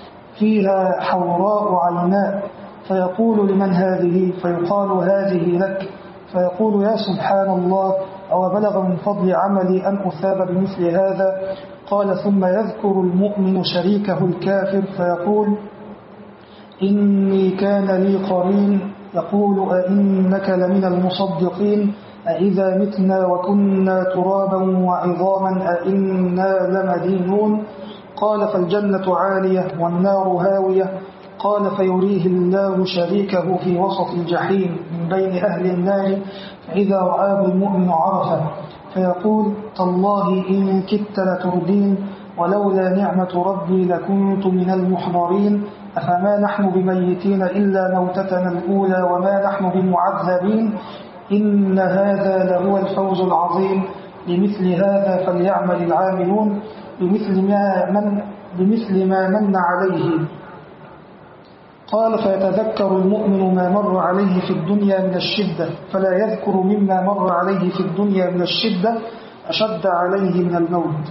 Speaker 2: فيها حوراء عيناء، فيقول: لمن هذه؟ فيقال: هذه لك. فيقول: يا سبحان الله، أو بلغ من فضل عملي أن أثاب بمثل هذا؟ قال: ثم يذكر المؤمن شريكه الكافر فيقول: إني كان لي قرين يقول: أئنك لمن المصدقين؟ أإذا متنا وكنا ترابا وعظاما أإنا لمدينون قال فالجنة عالية والنار هاوية قال فيريه الله شريكه في وسط الجحيم من بين أهل النار فإذا رآه المؤمن عرفه فيقول تالله إن كدت لتردين ولولا نعمة ربي لكنت من المحضرين أفما نحن بميتين إلا موتتنا الأولى وما نحن بمعذبين إن هذا لهو الفوز العظيم لمثل هذا فليعمل العاملون بمثل ما من عليه. قال فيتذكر المؤمن ما مر عليه في الدنيا من الشدة فلا يذكر مما مر عليه في الدنيا من الشدة أشد عليه من الموت.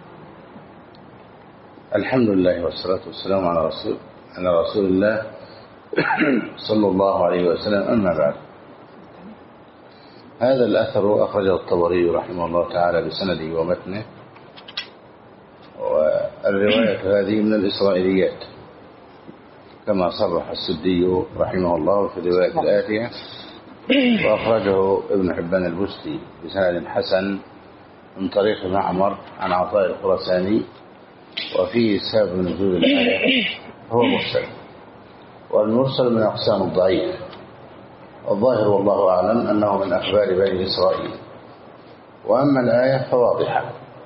Speaker 1: الحمد لله والصلاة والسلام على رسول الله صلى الله عليه وسلم. أما بعد، هذا الأثر أخرجه الطبري رحمه الله تعالى بسنده ومتنه، والرواية هذه من الإسرائيليات كما صرح السدي رحمه الله في الرواية الآتية، وأخرجه ابن حبان البستي بسند حسن من طريق معمر عن عطاء الخرساني، وفيه سبب نزول الآية هو مرسل، والمرسل من أقسام الضعيف، والظاهر والله أعلم أنه من أخبار بني إسرائيل. وأما الآية فواضحة،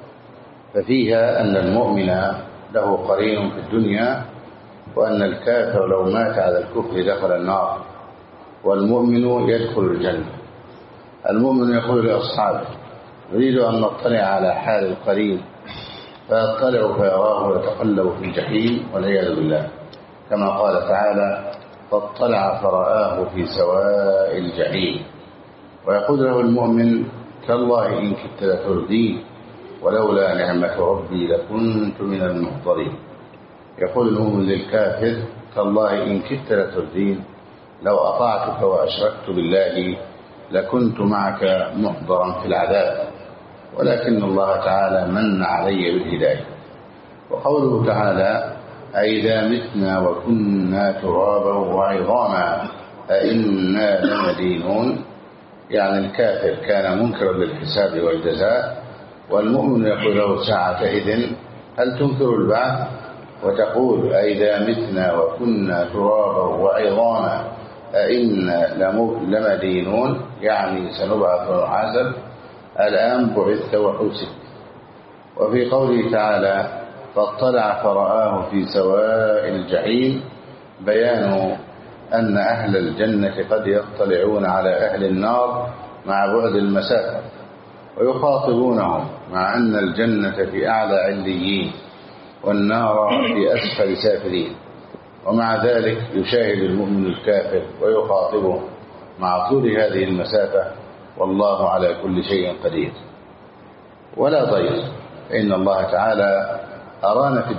Speaker 1: ففيها أن المؤمن له قرين في الدنيا، وأن الكافر لو مات على الكفر دخل النار، والمؤمن يدخل الجنة. المؤمن يقول لأصحابه نريد أن نطلع على حال القرين، فيطلع فيراه ويتقلب في الجحيم والعياذ بالله، كما قال تعالى فاطلع فرآه في سواء الجحيم. ويقول له المؤمن تالله إن كدت لتردين ولولا نعمة ربي لكنت من المحضرين. يقول المؤمن للكافر تالله إن كدت لتردين لو أطعتك وأشركت بالله لكنت معك محضرا في العذاب، ولكن الله تعالى من علي بالهداية. وقوله تعالى أئذا متنا وكنا ترابا وعظاما أئنا لمدينون، يعني الكافر كان منكرا للحساب والجزاء، والمؤمن يقول له ساعتئذ هل تنكر البعث وتقول أئذا متنا وكنا ترابا وعظاما أئنا لمدينون، يعني سنبعث ونحاسب، الآن بعثت وحوسبت. وفي قوله تعالى فاطلع فرآه في سواء الجحيم بيان أن أهل الجنة قد يطلعون على أهل النار مع بعد المسافة ويخاطبونهم، مع أن الجنة في أعلى عليين والنار في أسفل سافلين، ومع ذلك يشاهد المؤمن الكافر ويخاطبه مع طول هذه المسافة، والله على كل شيء قدير. ولا ضير، إن الله تعالى أرانا في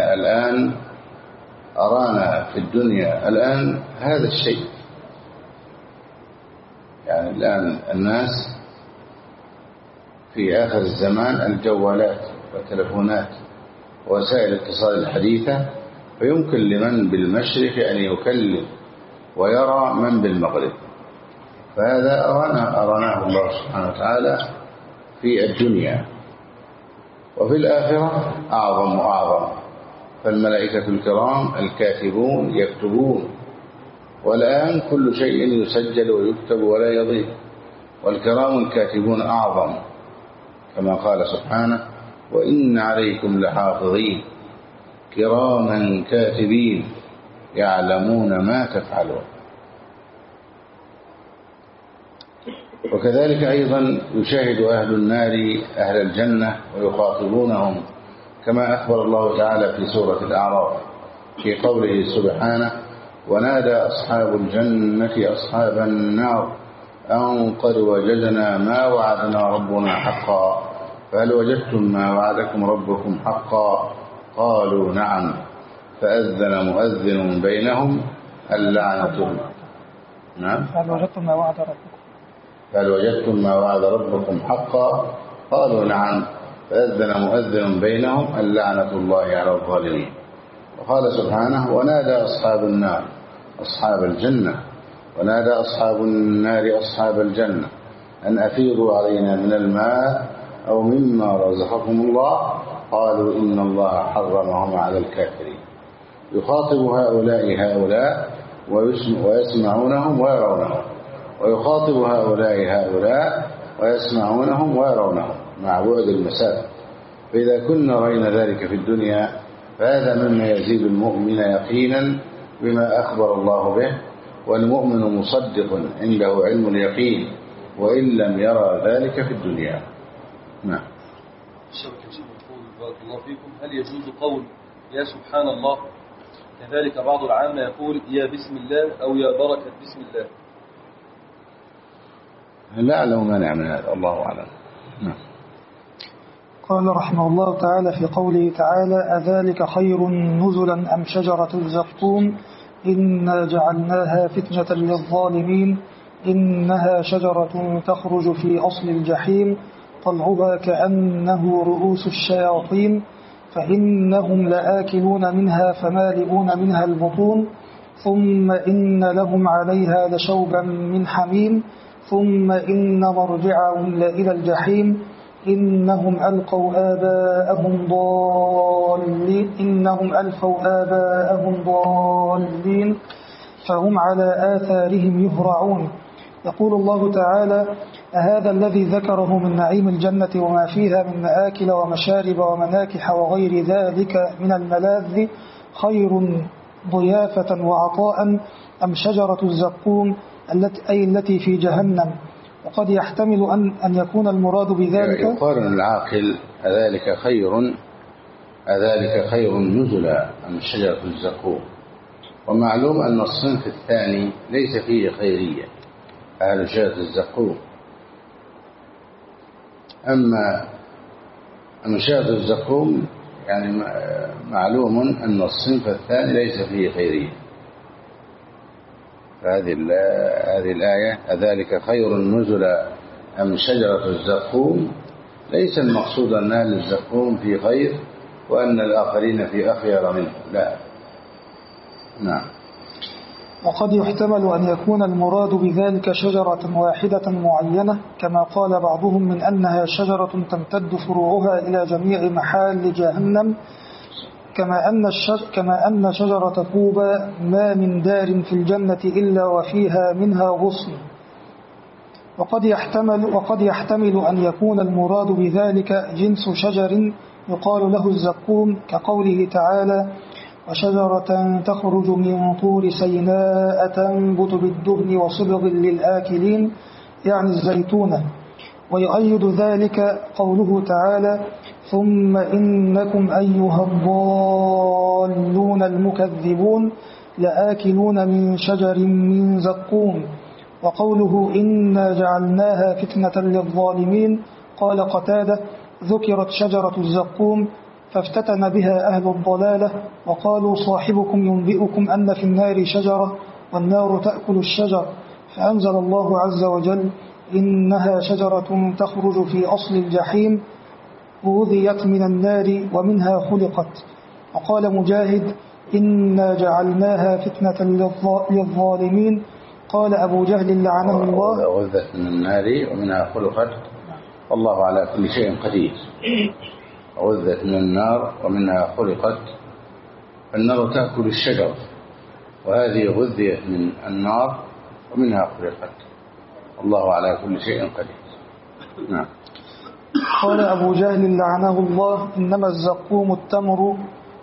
Speaker 1: الدنيا الآن هذا الشيء. يعني الآن الناس في آخر الزمان الجوالات والتلفونات ووسائل الاتصال الحديثة، فيمكن لمن بالمشرق أن يكلم ويرى من بالمغرب. فهذا أراناه الله سبحانه وتعالى في الدنيا. وفي الآخرة أعظم وأعظم، فالملائكة الكرام الكاتبون يكتبون، والآن كل شيء يسجل ويكتب ولا يضيع، والكرام الكاتبون أعظم، كما قال سبحانه وإن عليكم لحافظين كراما كاتبين يعلمون ما تفعلون. وكذلك أيضا يشاهد أهل النار أهل الجنة ويخاطبونهم، كما أخبر الله تعالى في سورة الأعراف في قوله سبحانه ونادى أصحاب الجنة أصحاب النار أن قد وجدنا ما وعدنا ربنا حقا فهل وجدتم ما وعدكم ربكم حقا قالوا نعم فأذن مؤذن بينهم اللعنة. نعم
Speaker 2: هل وجدتم ما وعد ربكم
Speaker 1: فهل وجدتم ما وعد ربكم حقا قالوا نعم فأذن مؤذن بينهم اللعنة الله على الظالمين. وقال سبحانه ونادى أصحاب النار أصحاب الجنة ونادى أصحاب النار أصحاب الجنة أن أفيضوا علينا من الماء أو مما رزقكم الله قالوا إن الله حرمهم على الكافرين. يخاطب هؤلاء ويسمعونهم ويرونهم، ويخاطب هؤلاء ويسمعونهم ويرونهم مع بعد المسافة. فإذا كنا رأينا ذلك في الدنيا فهذا مما يزيد المؤمن يقينا بما أخبر الله به، والمؤمن مصدق عنده علم اليقين وإن لم يرى ذلك في الدنيا. نعم.
Speaker 3: بارك الله فيكم. هل يجوز قول يا سبحان الله؟ كذلك بعض العامة يقول يا بسم الله أو يا بركة بسم الله.
Speaker 1: لا أعلم مانع من هذا، الله أعلم. نعم.
Speaker 2: قال رحمه الله تعالى في قوله تعالى أذلك خير نزلا أم شجرة الزقوم إنا جعلناها فتنة للظالمين إنها شجرة تخرج في أصل الجحيم طلعها كأنه رؤوس الشياطين فإنهم لآكلون منها فمالئون منها البطون ثم إن لهم عليها لشوبا من حميم ثم إن مرجعهم لإلى الجحيم إنهم ألفوا آباءهم ضالين فهم على آثارهم يهرعون. يقول الله تعالى أهذا الذي ذكره من نعيم الجنة وما فيها من مآكل ومشارب ومناكح وغير ذلك من الملاذ خير ضيافة وعطاء أم شجرة الزقوم التي في جهنم؟ وقد يحتمل أن يكون المراد بذلك
Speaker 1: يقارن العاقل أذلك خير نزلا أم شجرة الزقوم. ومعلوم أن الصنف الثاني ليس فيه خيرية أهل شجرة الزقوم. أما شجرة الزقوم يعني معلوم أن الصنف الثاني ليس فيه خيرية. هذه الآية أذلك خير نزلا أم شجرة الزقوم ليس المقصود أن أهل الزقوم في خير وأن الآخرين في أخير منه، لا. نعم.
Speaker 2: وقد يحتمل أن يكون المراد بذلك شجرة واحدة معينة كما قال بعضهم من أنها شجرة تمتد فروعها إلى جميع محال جهنم كما أن شجرة طوبى ما من دار في الجنة إلا وفيها منها غصن. وقد يحتمل أن يكون المراد بذلك جنس شجر يقال له الزقوم كقوله تعالى وشجرة تخرج من طور سيناء تنبت بالدهن وصبغ للآكلين يعني الزيتونة. ويؤيد ذلك قوله تعالى ثم إنكم أيها الضالون المكذبون لآكلون من شجر من زقوم. وقوله إنا جعلناها فتنة للظالمين قال قتادة ذكرت شجرة الزقوم فافتتن بها أهل الضلالة وقالوا صاحبكم ينبئكم أن في النار شجرة والنار تأكل الشجر فأنزل الله عز وجل إنها شجرة تخرج في أصل الجحيم غذيت من النار ومنها خلقت. وقال مجاهد إنا جعلناها فتنة للظالمين. قال أبو جهل لعنه الله
Speaker 1: غذت من النار ومنها خلقت والله على كل شيء قدير. غذت من النار ومنها خلقت. النار تأكل الشجر وهذه غذيت من النار ومنها خلقت الله على كل شيء قدير. نعم.
Speaker 2: قال أبو جهل لعنه الله إنما الزقوم التمر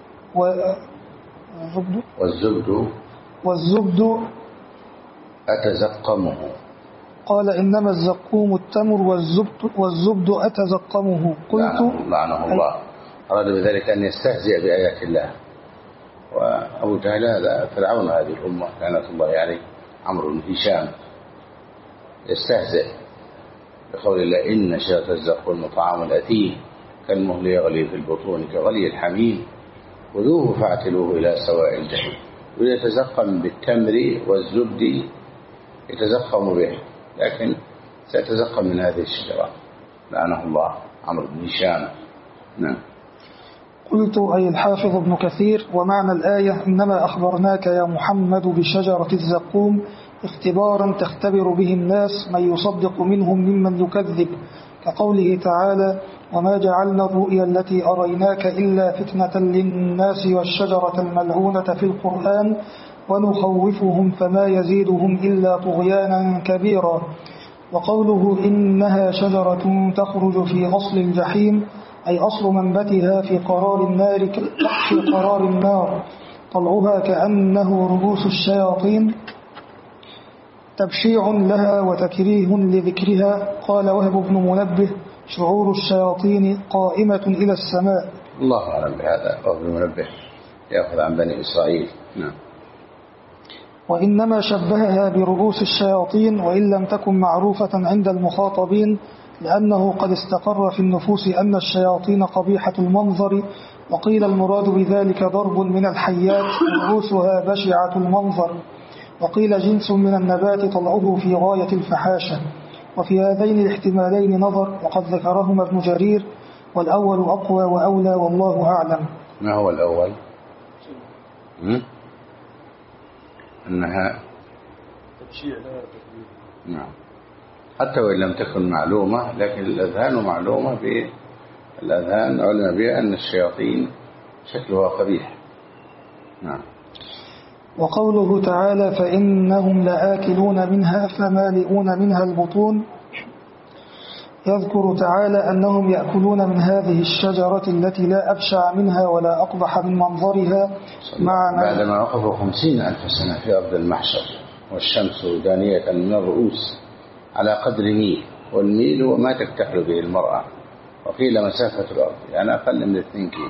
Speaker 2: والزبد
Speaker 1: أتزقمه.
Speaker 2: قال إنما الزقوم التمر والزبد أتزقمه. قلت
Speaker 1: لعنه الله. أراد بذلك أن يستهزئ بآيات الله. وأبو جهل هذا فرعون هذه الأمة لعنة الله عليه عمرو بن هشام يستهزئ بقول الله إن شجرة الزقوم طعام الأثيم كالمهل يغلي في البطون كغلي الحميم خذوه فاعتلوه إلى سواء الجحيم. ويتزقم بالتمر والزبد يتزقم به لكن سيتزقم من هذه الشجرة لعنه الله عمرو بن هشام. نعم.
Speaker 2: قلت أي الحافظ ابن كثير ومعنى الآية إنما أخبرناك يا محمد بشجرة الزقوم اختبارا تختبر به الناس من يصدق منهم ممن يكذب، كقوله تعالى: وما جعلنا الرؤيا التي أريناك إلا فتنة للناس والشجرة الملعونة في القرآن ونخوفهم فما يزيدهم إلا طغيانا كبيرا. وقوله إنها شجرة تخرج في أصل الجحيم، أي أصل منبتها في قرار النار، طلعها كأنه رؤوس الشياطين، تبشيع لها وتكريه لذكرها. قال وهب بن منبه: شعور الشياطين قائمة إلى السماء.
Speaker 1: الله أعلم بهذا. وهب بن منبه يأخذ عن بني إسرائيل. نعم.
Speaker 2: وإنما شبهها برؤوس الشياطين وإن لم تكن معروفة عند المخاطبين، لأنه قد استقر في النفوس أن الشياطين قبيحة المنظر، وقيل المراد بذلك ضرب من الحيات رؤوسها بشعة المنظر، وقيل جنس من النبات طلعه في غاية الفحاشة. وفي هذين الاحتمالين نظر، وقد ذكرهما ابن جرير، والأول أقوى وأولى والله أعلم.
Speaker 1: ما هو الأول؟ أنها
Speaker 3: تبشيع لها.
Speaker 1: نعم، حتى وإن لم تكن معلومة، لكن الأذهان معلومة بالأذهان، علم بها أن الشياطين شكلها قبيح. نعم.
Speaker 2: وقوله تعالى: فإنهم لآكلون منها فمالئون منها البطون، يذكر تعالى أنهم يأكلون من هذه الشجرة التي لا أبشع منها ولا أقبح من منظرها،
Speaker 1: بعدما وقفوا 50,000 سنة في أرض المحشر والشمس دانية من الرؤوس على قدر ميل، والميل هو ما تكتحل به المرأة، وقيل مسافة الأرض يعني أقل من 2 كيلو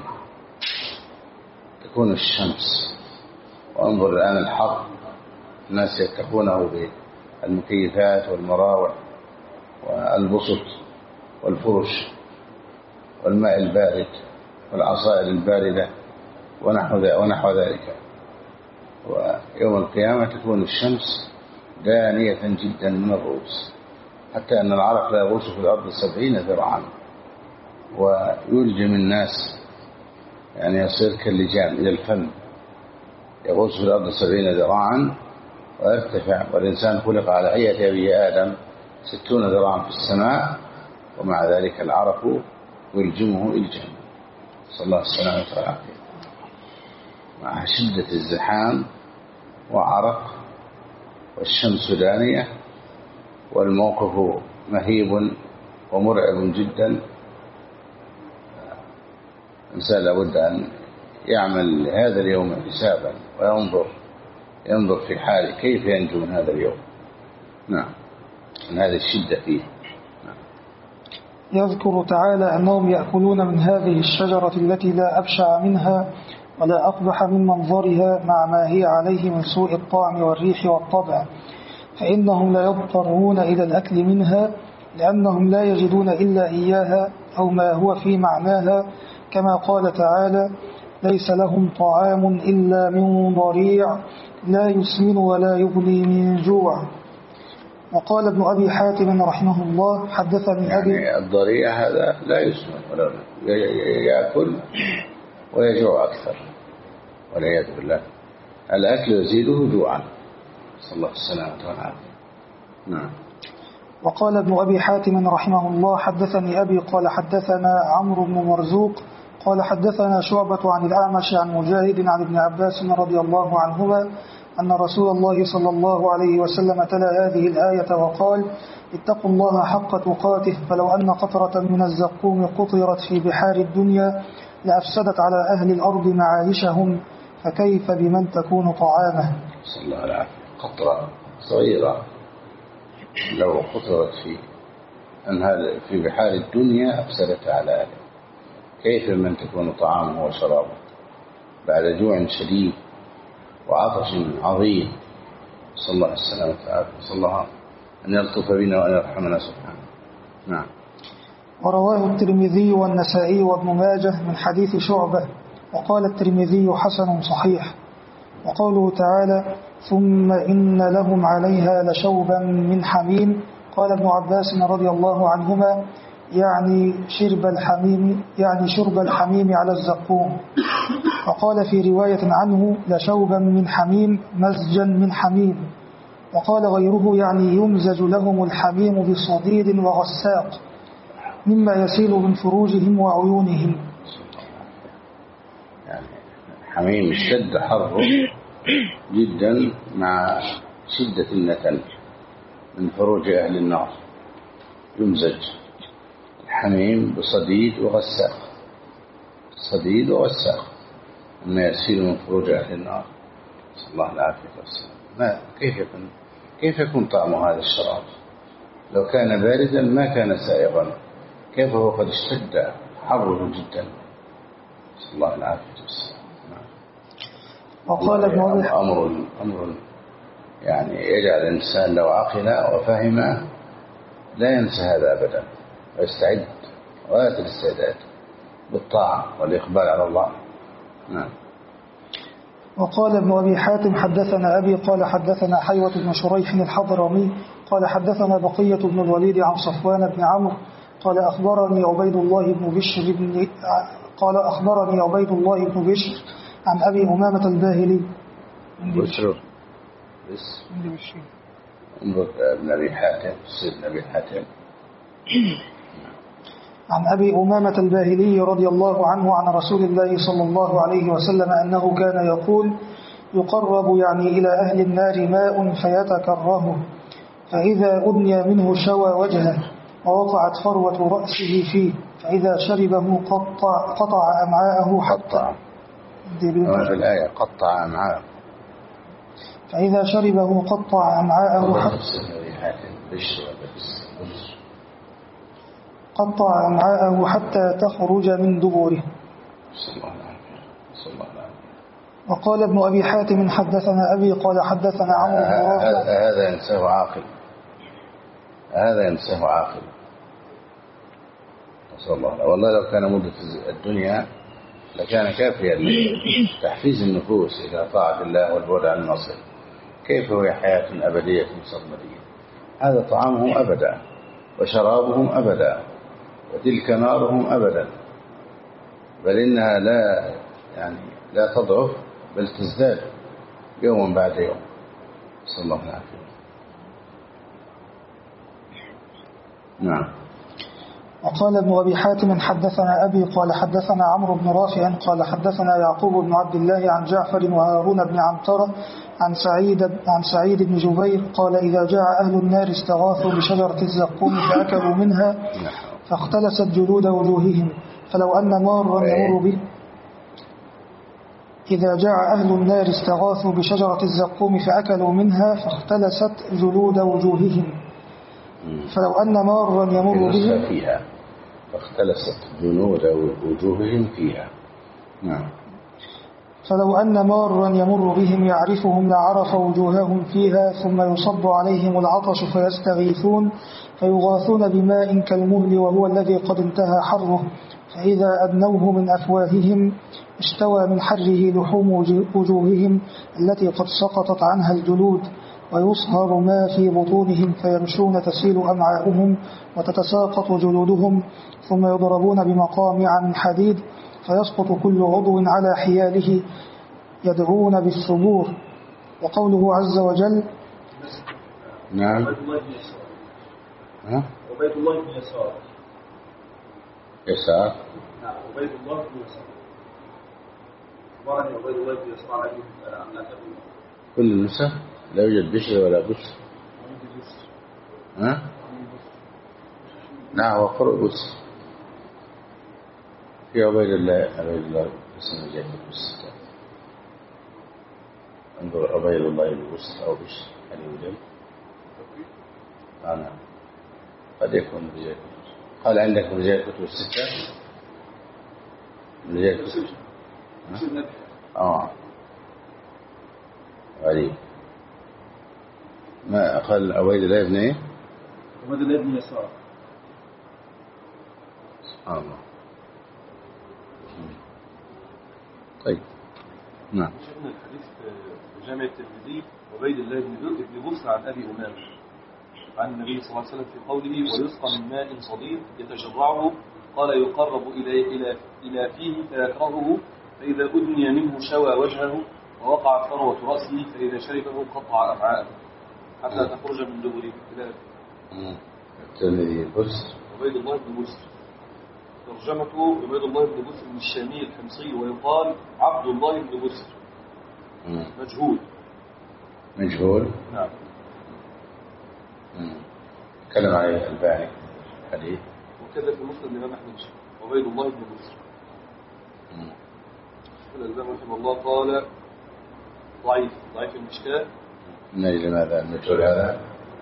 Speaker 1: تكون الشمس. وانظر الآن الحر، الناس يتقونه بالمكيفات والمراوح والبسط والفرش والماء البارد والعصائر الباردة ونحو ذلك. ويوم القيامة تكون الشمس دانية جدا من الرؤوس، حتى أن العرق لا يغوص في الأرض 70 ذراعا، ويلجم الناس يعني يصير كاللجام إلى الفم، يغوص في الأرض 70 ذراعا ويرتفع. والإنسان خلق على هيئة أبيه آدم 60 ذراعا في السماء، ومع ذلك العرق يلجمه إلجام، صلى الله السلامة والعافية، مع شدة الزحام وعرق والشمس دانية والموقف مهيب ومرعب جدا. الإنسان لابد أن يعمل هذا اليوم حسابا وينظر في حاله كيف ينجو من هذا اليوم. نعم، من هذه الشدة فيه. نعم.
Speaker 2: يذكر تعالى أنهم يأكلون من هذه الشجرة التي لا أبشع منها ولا أقبح من منظرها، مع ما هي عليه من سوء الطعم والريح والطبع، فإنهم لا يضطرون إلى الأكل منها، لأنهم لا يجدون إلا إياها أو ما هو في معناها، كما قال تعالى: ليس لهم طعام إلا من ضريع لا يسمن ولا يغني من جوع. وقال ابن أبي حاتم رحمه الله: حدثني أبي.
Speaker 1: يعني الضريع هذا لا يسمن ولا يأكل ويجوع أكثر، والعياذ بالله. الأكل يزيده جوعا، صلى الله السلامة والعافية. نعم.
Speaker 2: وقال ابن أبي حاتم رحمه الله: حدثني أبي قال حدثنا عمرو بن مرزوق قال حدثنا شعبة عن الأعمش عن مجاهد عن ابن عباس رضي الله عنهما أن رسول الله صلى الله عليه وسلم تلا هذه الآية وقال: اتقوا الله حق تقاته، فلو أن قطرة من الزقوم قطرت في بحار الدنيا لأفسدت على أهل الأرض معايشهم، فكيف بمن تكون طعامه.
Speaker 1: صلى الله عليه وسلم. قطرة صغيرة لو قطرت في بحار الدنيا أفسدت على أهل، كيف من تكون طعامه وشرابه بعد جوع شديد وعطش عظيم. صلى الله عليه وسلم. صلى الله أن يلطف بنا وأن يرحمنا سبحانه. نعم.
Speaker 2: ورواه الترمذي والنسائي وابن ماجه من حديث شعبة، وقال الترمذي حسن صحيح. وقوله تعالى: ثم إن لهم عليها لشوبا من حميم، قال ابن عباس رضي الله عنهما: يعني شرب الحميم على الزقوم. وقال في رواية عنه: لشوبا من حميم مزجا من حميم. وقال غيره يعني يمزج لهم الحميم بصديد وغساق مما يسيل من فروجهم وعيونهم.
Speaker 1: يعني حميم اشتد حره جدا مع شدة النتن من فروج أهل النار، يمزج الحميم بصديد وغساق، صديد وغساق مما يسيل من فروج أهل النار، نسأل الله العافية والسلام. كيف يكون طعم هذا الشراب؟ لو كان باردا ما كان سائغا، كيف هو قد اشتد حره جدا، نسأل الله العافية والسلام.
Speaker 2: وقال ابن
Speaker 1: أمر يعني يجعل الإنسان لو عقل وفهم لا ينسى هذا أبدا، ويستعد وآت الاستعداد بالطاعة والإقبال على الله. نعم.
Speaker 2: وقال ابن أبي حاتم حدثنا أبي قال حدثنا حيوة بن شريح الحضرمي قال حدثنا بقية بن الوليد عن صفوان بن عمرو قال أخبرني عبيد الله بن بشر عن أبي أمامة الباهلي
Speaker 1: ابن أبي حاتم سيدنا أبي حاتم
Speaker 2: عن أبي أمامة الباهلي رضي الله عنه عن رسول الله صلى الله عليه وسلم أنه كان يقول يقرب يعني إلى أهل النار ماء فيتكره، فإذا أدني منه شوى وجهه ووقعت فروة رأسه فيه، فإذا شربه قطع أمعاءه حتى
Speaker 1: الآية قطع أمعاءه،
Speaker 2: فإذا شربه قطع أمعاءه حتى تخرج من دبره. وقال ابن أبي حاتم حدثنا أبي قال حدثنا عمرو بن رافع.
Speaker 1: هذا ينساه عاقل نسأل الله. والله لو كان مدة الدنيا لكان كافيا لتحفيز النفوس إلى طاعة الله والبعد عن المعصية. كيف هو حياة أبدية مستقبلية؟ هذا طعامهم أبدا وشرابهم أبدا وتلك نارهم أبدا، بل إنها لا تضعف بل تزداد يوما بعد يوم، صلى الله عليه وسلم. نعم.
Speaker 2: وقال ابن أبي حاتم حدثنا أبي قال حدثنا عمرو بن رافع قال حدثنا يعقوب بن عبد الله عن جعفر وهارون بن عنترة عن سعيد بن جبير قال إذا جاء أهل النار استغاثوا بشجرة الزقوم فأكلوا منها فاختلست جلود وجوههم فلو أن مارا يمر به. إذا جاء أهل النار استغاثوا بشجرة الزقوم فأكلوا منها فاختلست جلود وجوههم فلو أن مارا يمر بهم
Speaker 1: فيها فاختلست جلود وجوههم فيها. نعم.
Speaker 2: فلو أن مارا يمر بهم يعرفهم لعرف وجوههم فيها ثم يصب عليهم العطش فيستغيثون فيغاثون بماء كالمهل وهو الذي قد انتهى حره، فإذا أدنوه من أفواههم اشتوى من حره لحوم وجوههم التي قد سقطت عنها الجلود، ويصهر ما في بطونهم فيمشون تسيل أمعاؤهم وتتساقط جلودهم، ثم يضربون بمقامع من حديد فيسقط كل عضو على حياله يدعون بالثبور. وقوله عز وجل
Speaker 1: نعم.
Speaker 5: عبيد الله بن يسار.
Speaker 1: يسار.
Speaker 5: نعم عبيد الله بن يسار. أخبرني عبيد الله بن يسار عن أبي.
Speaker 1: كل النسخ لا يوجد بشر ولا بسر. نعم وقرأ بسر. في عبيد الله اسمه جاء في الستة. انظر عبيد الله بسر أو بشر هل يوجد؟ نعم قد يكون رجال كتب. قال عندك رجال كتب الستة؟ رجال كتب غريب. ما قال عبيد الله ابن ايه؟
Speaker 5: عبيد الله ابن يسار.
Speaker 1: سبحان الله. طيب نعم.
Speaker 3: شفنا الحديث في جامع الترمذي عبيد الله بن بصر عن أبي أمامة عن النبي صلى الله عليه وسلم في قوله ويسقى من ماء صديد يتجرعه قال يقرب إلى فيه فيكرهه فإذا أدني منه شوى وجهه ووقعت فروة رأسه فإذا شربه قطع أمعاءه. حتى تخرج من دبره إلى
Speaker 1: الترمذي بص.
Speaker 3: عبيد الله بن بسر. ترجمته عبيد الله بن بسر من الشامي الحمصي، ويقال عبد الله بن بسر. مجهول.
Speaker 1: مجهول.
Speaker 3: نعم.
Speaker 1: تكلم عليه الباني حديث.
Speaker 3: وكذا في مسلم الإمام أحمد عبيد الله بن بسر. الإمام رحمه الله قال ضعيف المشكاة.
Speaker 1: من أجل ماذا المجهول هذا؟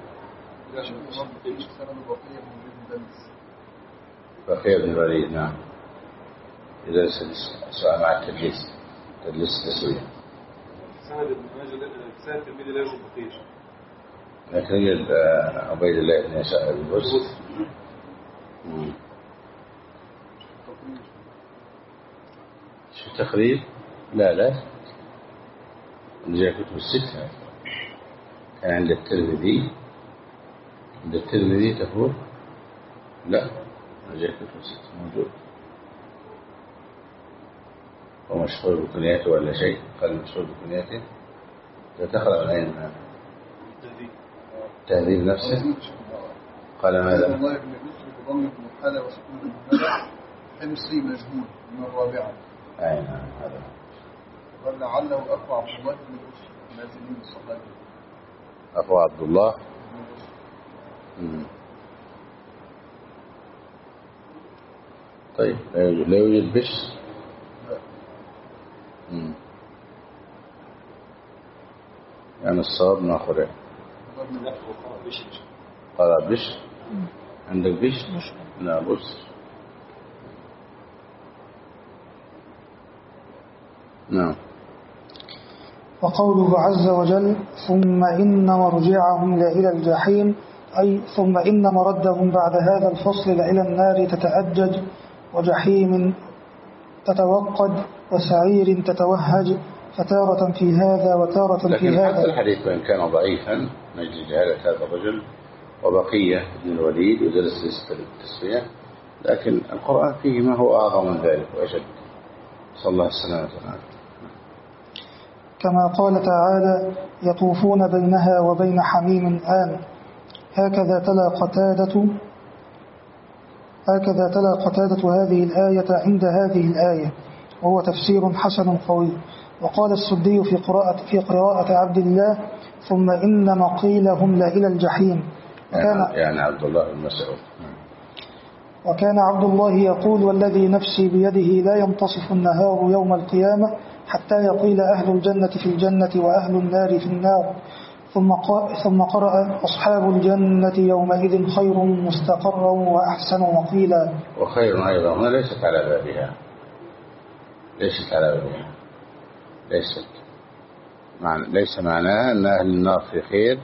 Speaker 1: بقية بن الوليد. نعم. إذا سؤال مع التدليس تسوية.
Speaker 3: سند ابن ماجه سند الترمذي لا يوجد بقية،
Speaker 1: لكن يجد عبيد الله بن يسار بن بسر. شو التقريب؟ لا جاء كتب الستة. كان عند الترمذي تقول لا، جاء كتب الستة موجود. ومشهور بكنياته ولا شيء؟ قال مشهور بكنياته. تتخلق من أين؟ تهذيب نفسه. قال ماذا؟
Speaker 4: الله بن بسر بضم المحالة وسكون المهملة حمصي مجهول من الرابعة.
Speaker 1: أي نعم هذا.
Speaker 4: ولعله أخو عبد الله بن بسر نازلين الصحابي.
Speaker 1: أخو عبد الله. طيب لا يوجد بش. يعني الصواب ناخذه. قال بش. عندك بش؟ لا بص. نعم.
Speaker 2: وقوله عز وجل ثم إن مرجعهم لإلى الجحيم، أي ثم إن مردهم بعد هذا الفصل لإلى النار تتأجج، وجحيم تتوقد، وسعير تتوهج، فتارة في هذا وتارة في هذا.
Speaker 1: لكن حتى الحديث وإن كان ضعيفا نجد جهالة هذا الرجل وبقية ابن الوليد ودرس التسوية، لكن القرآن فيه ما هو أعظم من ذلك وأشد. صلى الله السلامة والعافية.
Speaker 2: كما قال تعالى يطوفون بينها وبين حميم آن. هكذا تلا قتادة هذه الآية عند هذه الآية، وهو تفسير حسن قوي. وقال السدي في قراءة عبد الله ثم إن مقيلهم لإلى الجحيم.
Speaker 1: يعني عبد الله بن مسعود.
Speaker 2: وكان عبد الله يقول والذي نفسي بيده لا ينتصف النهار يوم القيامة حتى يقيل أهل الجنة في الجنة وأهل النار في النار، ثم قرأ أصحاب الجنة يومئذ خير مستقرا وأحسن وقيلا.
Speaker 1: وخير أيضا هنا ليست على بابها. ليس معناه أن أهل النار في خير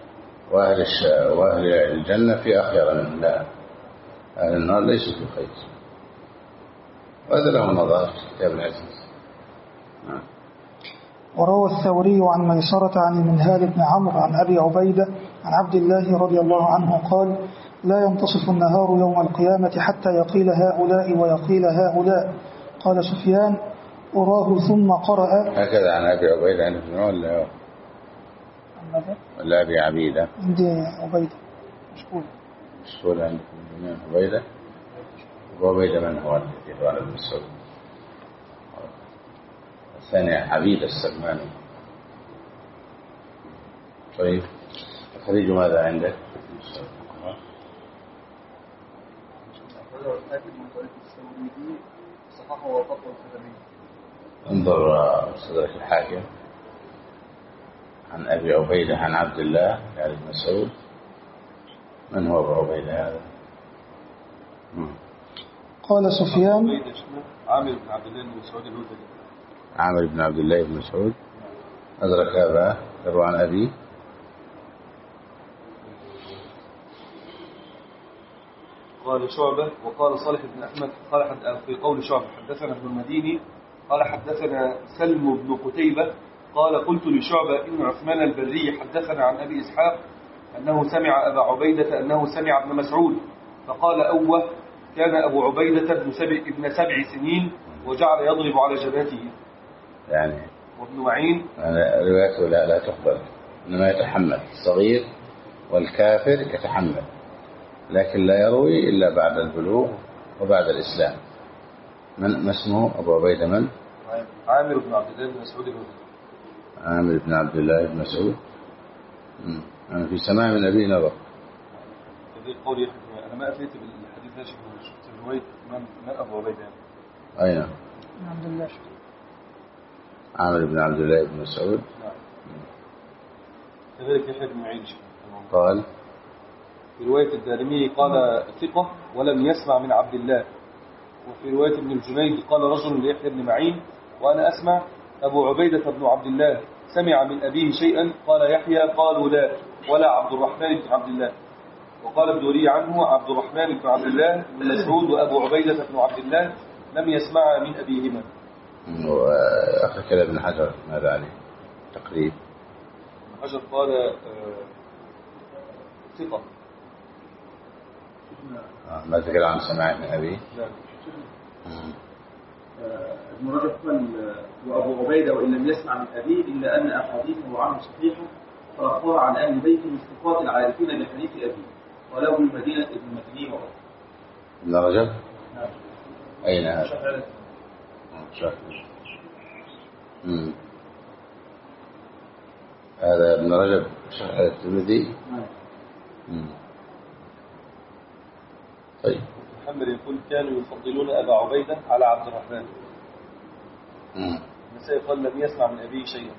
Speaker 1: وأهل الجنة في أخير منهم. لا، أهل النار ليسوا في خير. وهذا له نظر في كتاب العزيز.
Speaker 2: وروى الثوري عن ميسرة عن المنهال بن عمرو عن أبي عبيدة عن عبد الله رضي الله عنه قال لا ينتصف النهار يوم القيامة حتى يقيل هؤلاء ويقيل هؤلاء. قال سفيان أراه ثم قرأ.
Speaker 1: هكذا عن أبي عبيدة عن ابن ولا أبي عبيدة؟
Speaker 2: عندي عبيدة
Speaker 1: مشغول عندكم من عبيدة. وعبيدة من هو الذي على ابن مسعود؟ الثاني عبيد السلماني. طيب خريج ماذا عندك؟ انظر صدرك الحاكم عن أبي عبيدة عن عبد الله يعني بن مسعود. من هو أبو عبيدة هذا؟
Speaker 2: قال سفيان
Speaker 3: عامر بن عبد الله بن مسعود الهذلي.
Speaker 1: عامر بن عبد الله بن مسعود أدرك أباه يروى عن أبيه.
Speaker 3: قال شعبة وقال صالح بن أحمد قال في قول شعبة حدثنا ابن المديني قال حدثنا سلم بن قتيبة قال قلت لشعبة إن عثمان البري حدثنا عن أبي إسحاق أنه سمع أبا عبيدة أنه سمع ابن مسعود فقال أوه كان أبو عبيدة ابن 7 سنين وجعل يضرب على جبهته.
Speaker 1: يعني
Speaker 3: وابن معين
Speaker 1: روايته لا تقبل. إنما يتحمل الصغير والكافر يتحمل، لكن لا يروي إلا بعد البلوغ وبعد الإسلام. ما اسمه أبو عبيدة؟ من؟
Speaker 3: عامر بن عبد الله بن مسعود.
Speaker 1: عامر بن عبد الله بن مسعود. أنا في سماع من أبي نظر.
Speaker 3: قولي أنا ما أتيت بالحديث ده في رواية من أبو عبيدة.
Speaker 1: أين؟
Speaker 2: عبد الله.
Speaker 1: عامر بن عبد الله بن مسعود.
Speaker 3: نعم. كذلك يحيى بن معين
Speaker 1: قال
Speaker 3: في رواية الدارمي قال ثقة ولم يسمع من عبد الله. وفي رواية ابن الجنيد قال رجل ليحيى بن معين وأنا أسمع أبو عبيدة بن عبد الله سمع من أبيه شيئا، قال يحيى قالوا لا ولا عبد الرحمن بن عبد الله. وقال الدوري عنه عبد الرحمن بن عبد الله بن مسعود وأبو عبيدة بن عبد الله لم يسمع من أبيهما.
Speaker 1: وأخذ كلام ابن حجر ماذا عليه تقريب؟
Speaker 3: ابن حجر قال ثقة.
Speaker 1: ما ذكر عن سماع من أبيه؟
Speaker 3: لا.
Speaker 5: ابن رجب قال وأبو عبيدة وإن لم يسمع من أبيه إلا أن أحاديثه عنه صحيحة، فأخبر عن أهل بيته من الثقات العارفين بحديث أبيه، وله بمدينة ابن مكيني وغيره.
Speaker 1: ابن رجب؟
Speaker 5: نعم.
Speaker 1: أين هذا؟ شاكر. هذا ابن رجب شرح الترمذي. طيب.
Speaker 3: محمد يقول كانوا يفضلون أبا عبيدة على عبد الرحمن. النسائي قال لم يسمع من أبيه شيئا.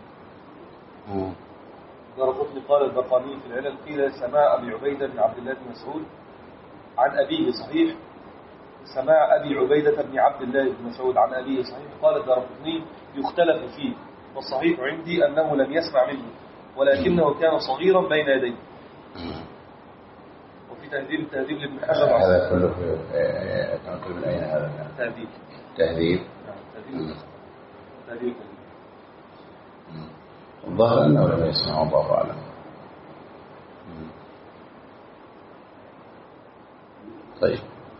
Speaker 3: دارقطني قال البرقاني في العلل قيل سماع أبي عبيدة بن عبد الله بن مسعود عن أبيه صحيح، سماع أبي عبيدة بن عبد الله بن مسعود عن أبيه صحيح. قال الدارقطني يختلف فيه، والصحيح عندي أنه لم يسمع منه ولكنه كان صغيرا بين يديه. وفي تهذيب لابن حجر
Speaker 1: هذا كله كان من أين هذا؟ تهذيب.
Speaker 3: تهذيب.
Speaker 1: الظاهر أنه لم يسمع الله أعلم. طيب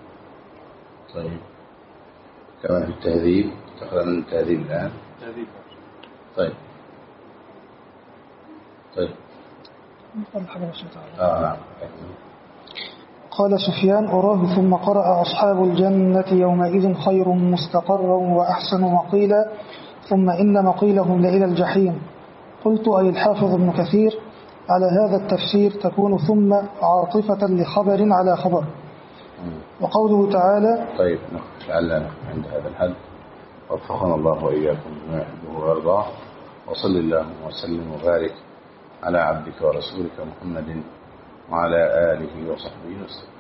Speaker 1: كمان في التهذيب تقرأ من التهذيب الآن.
Speaker 3: تهذيب.
Speaker 1: طيب نعم.
Speaker 2: قال سفيان أراه ثم قرأ أصحاب الجنة يومئذ خير مستقرا وأحسن مقيلا ثم إن مقيلهم لإلى الجحيم. قلت أي الحافظ ابن كثير على هذا التفسير تكون ثم عاطفة لخبر على خبر. وقوله تعالى
Speaker 1: طيب لعلنا عند هذا الحد وفقنا الله وإياكم بما يحبه ويرضاه، وصل اللهم وسلم وبارك على عبدك ورسولك محمد وعلى آله وصحبه وسلم.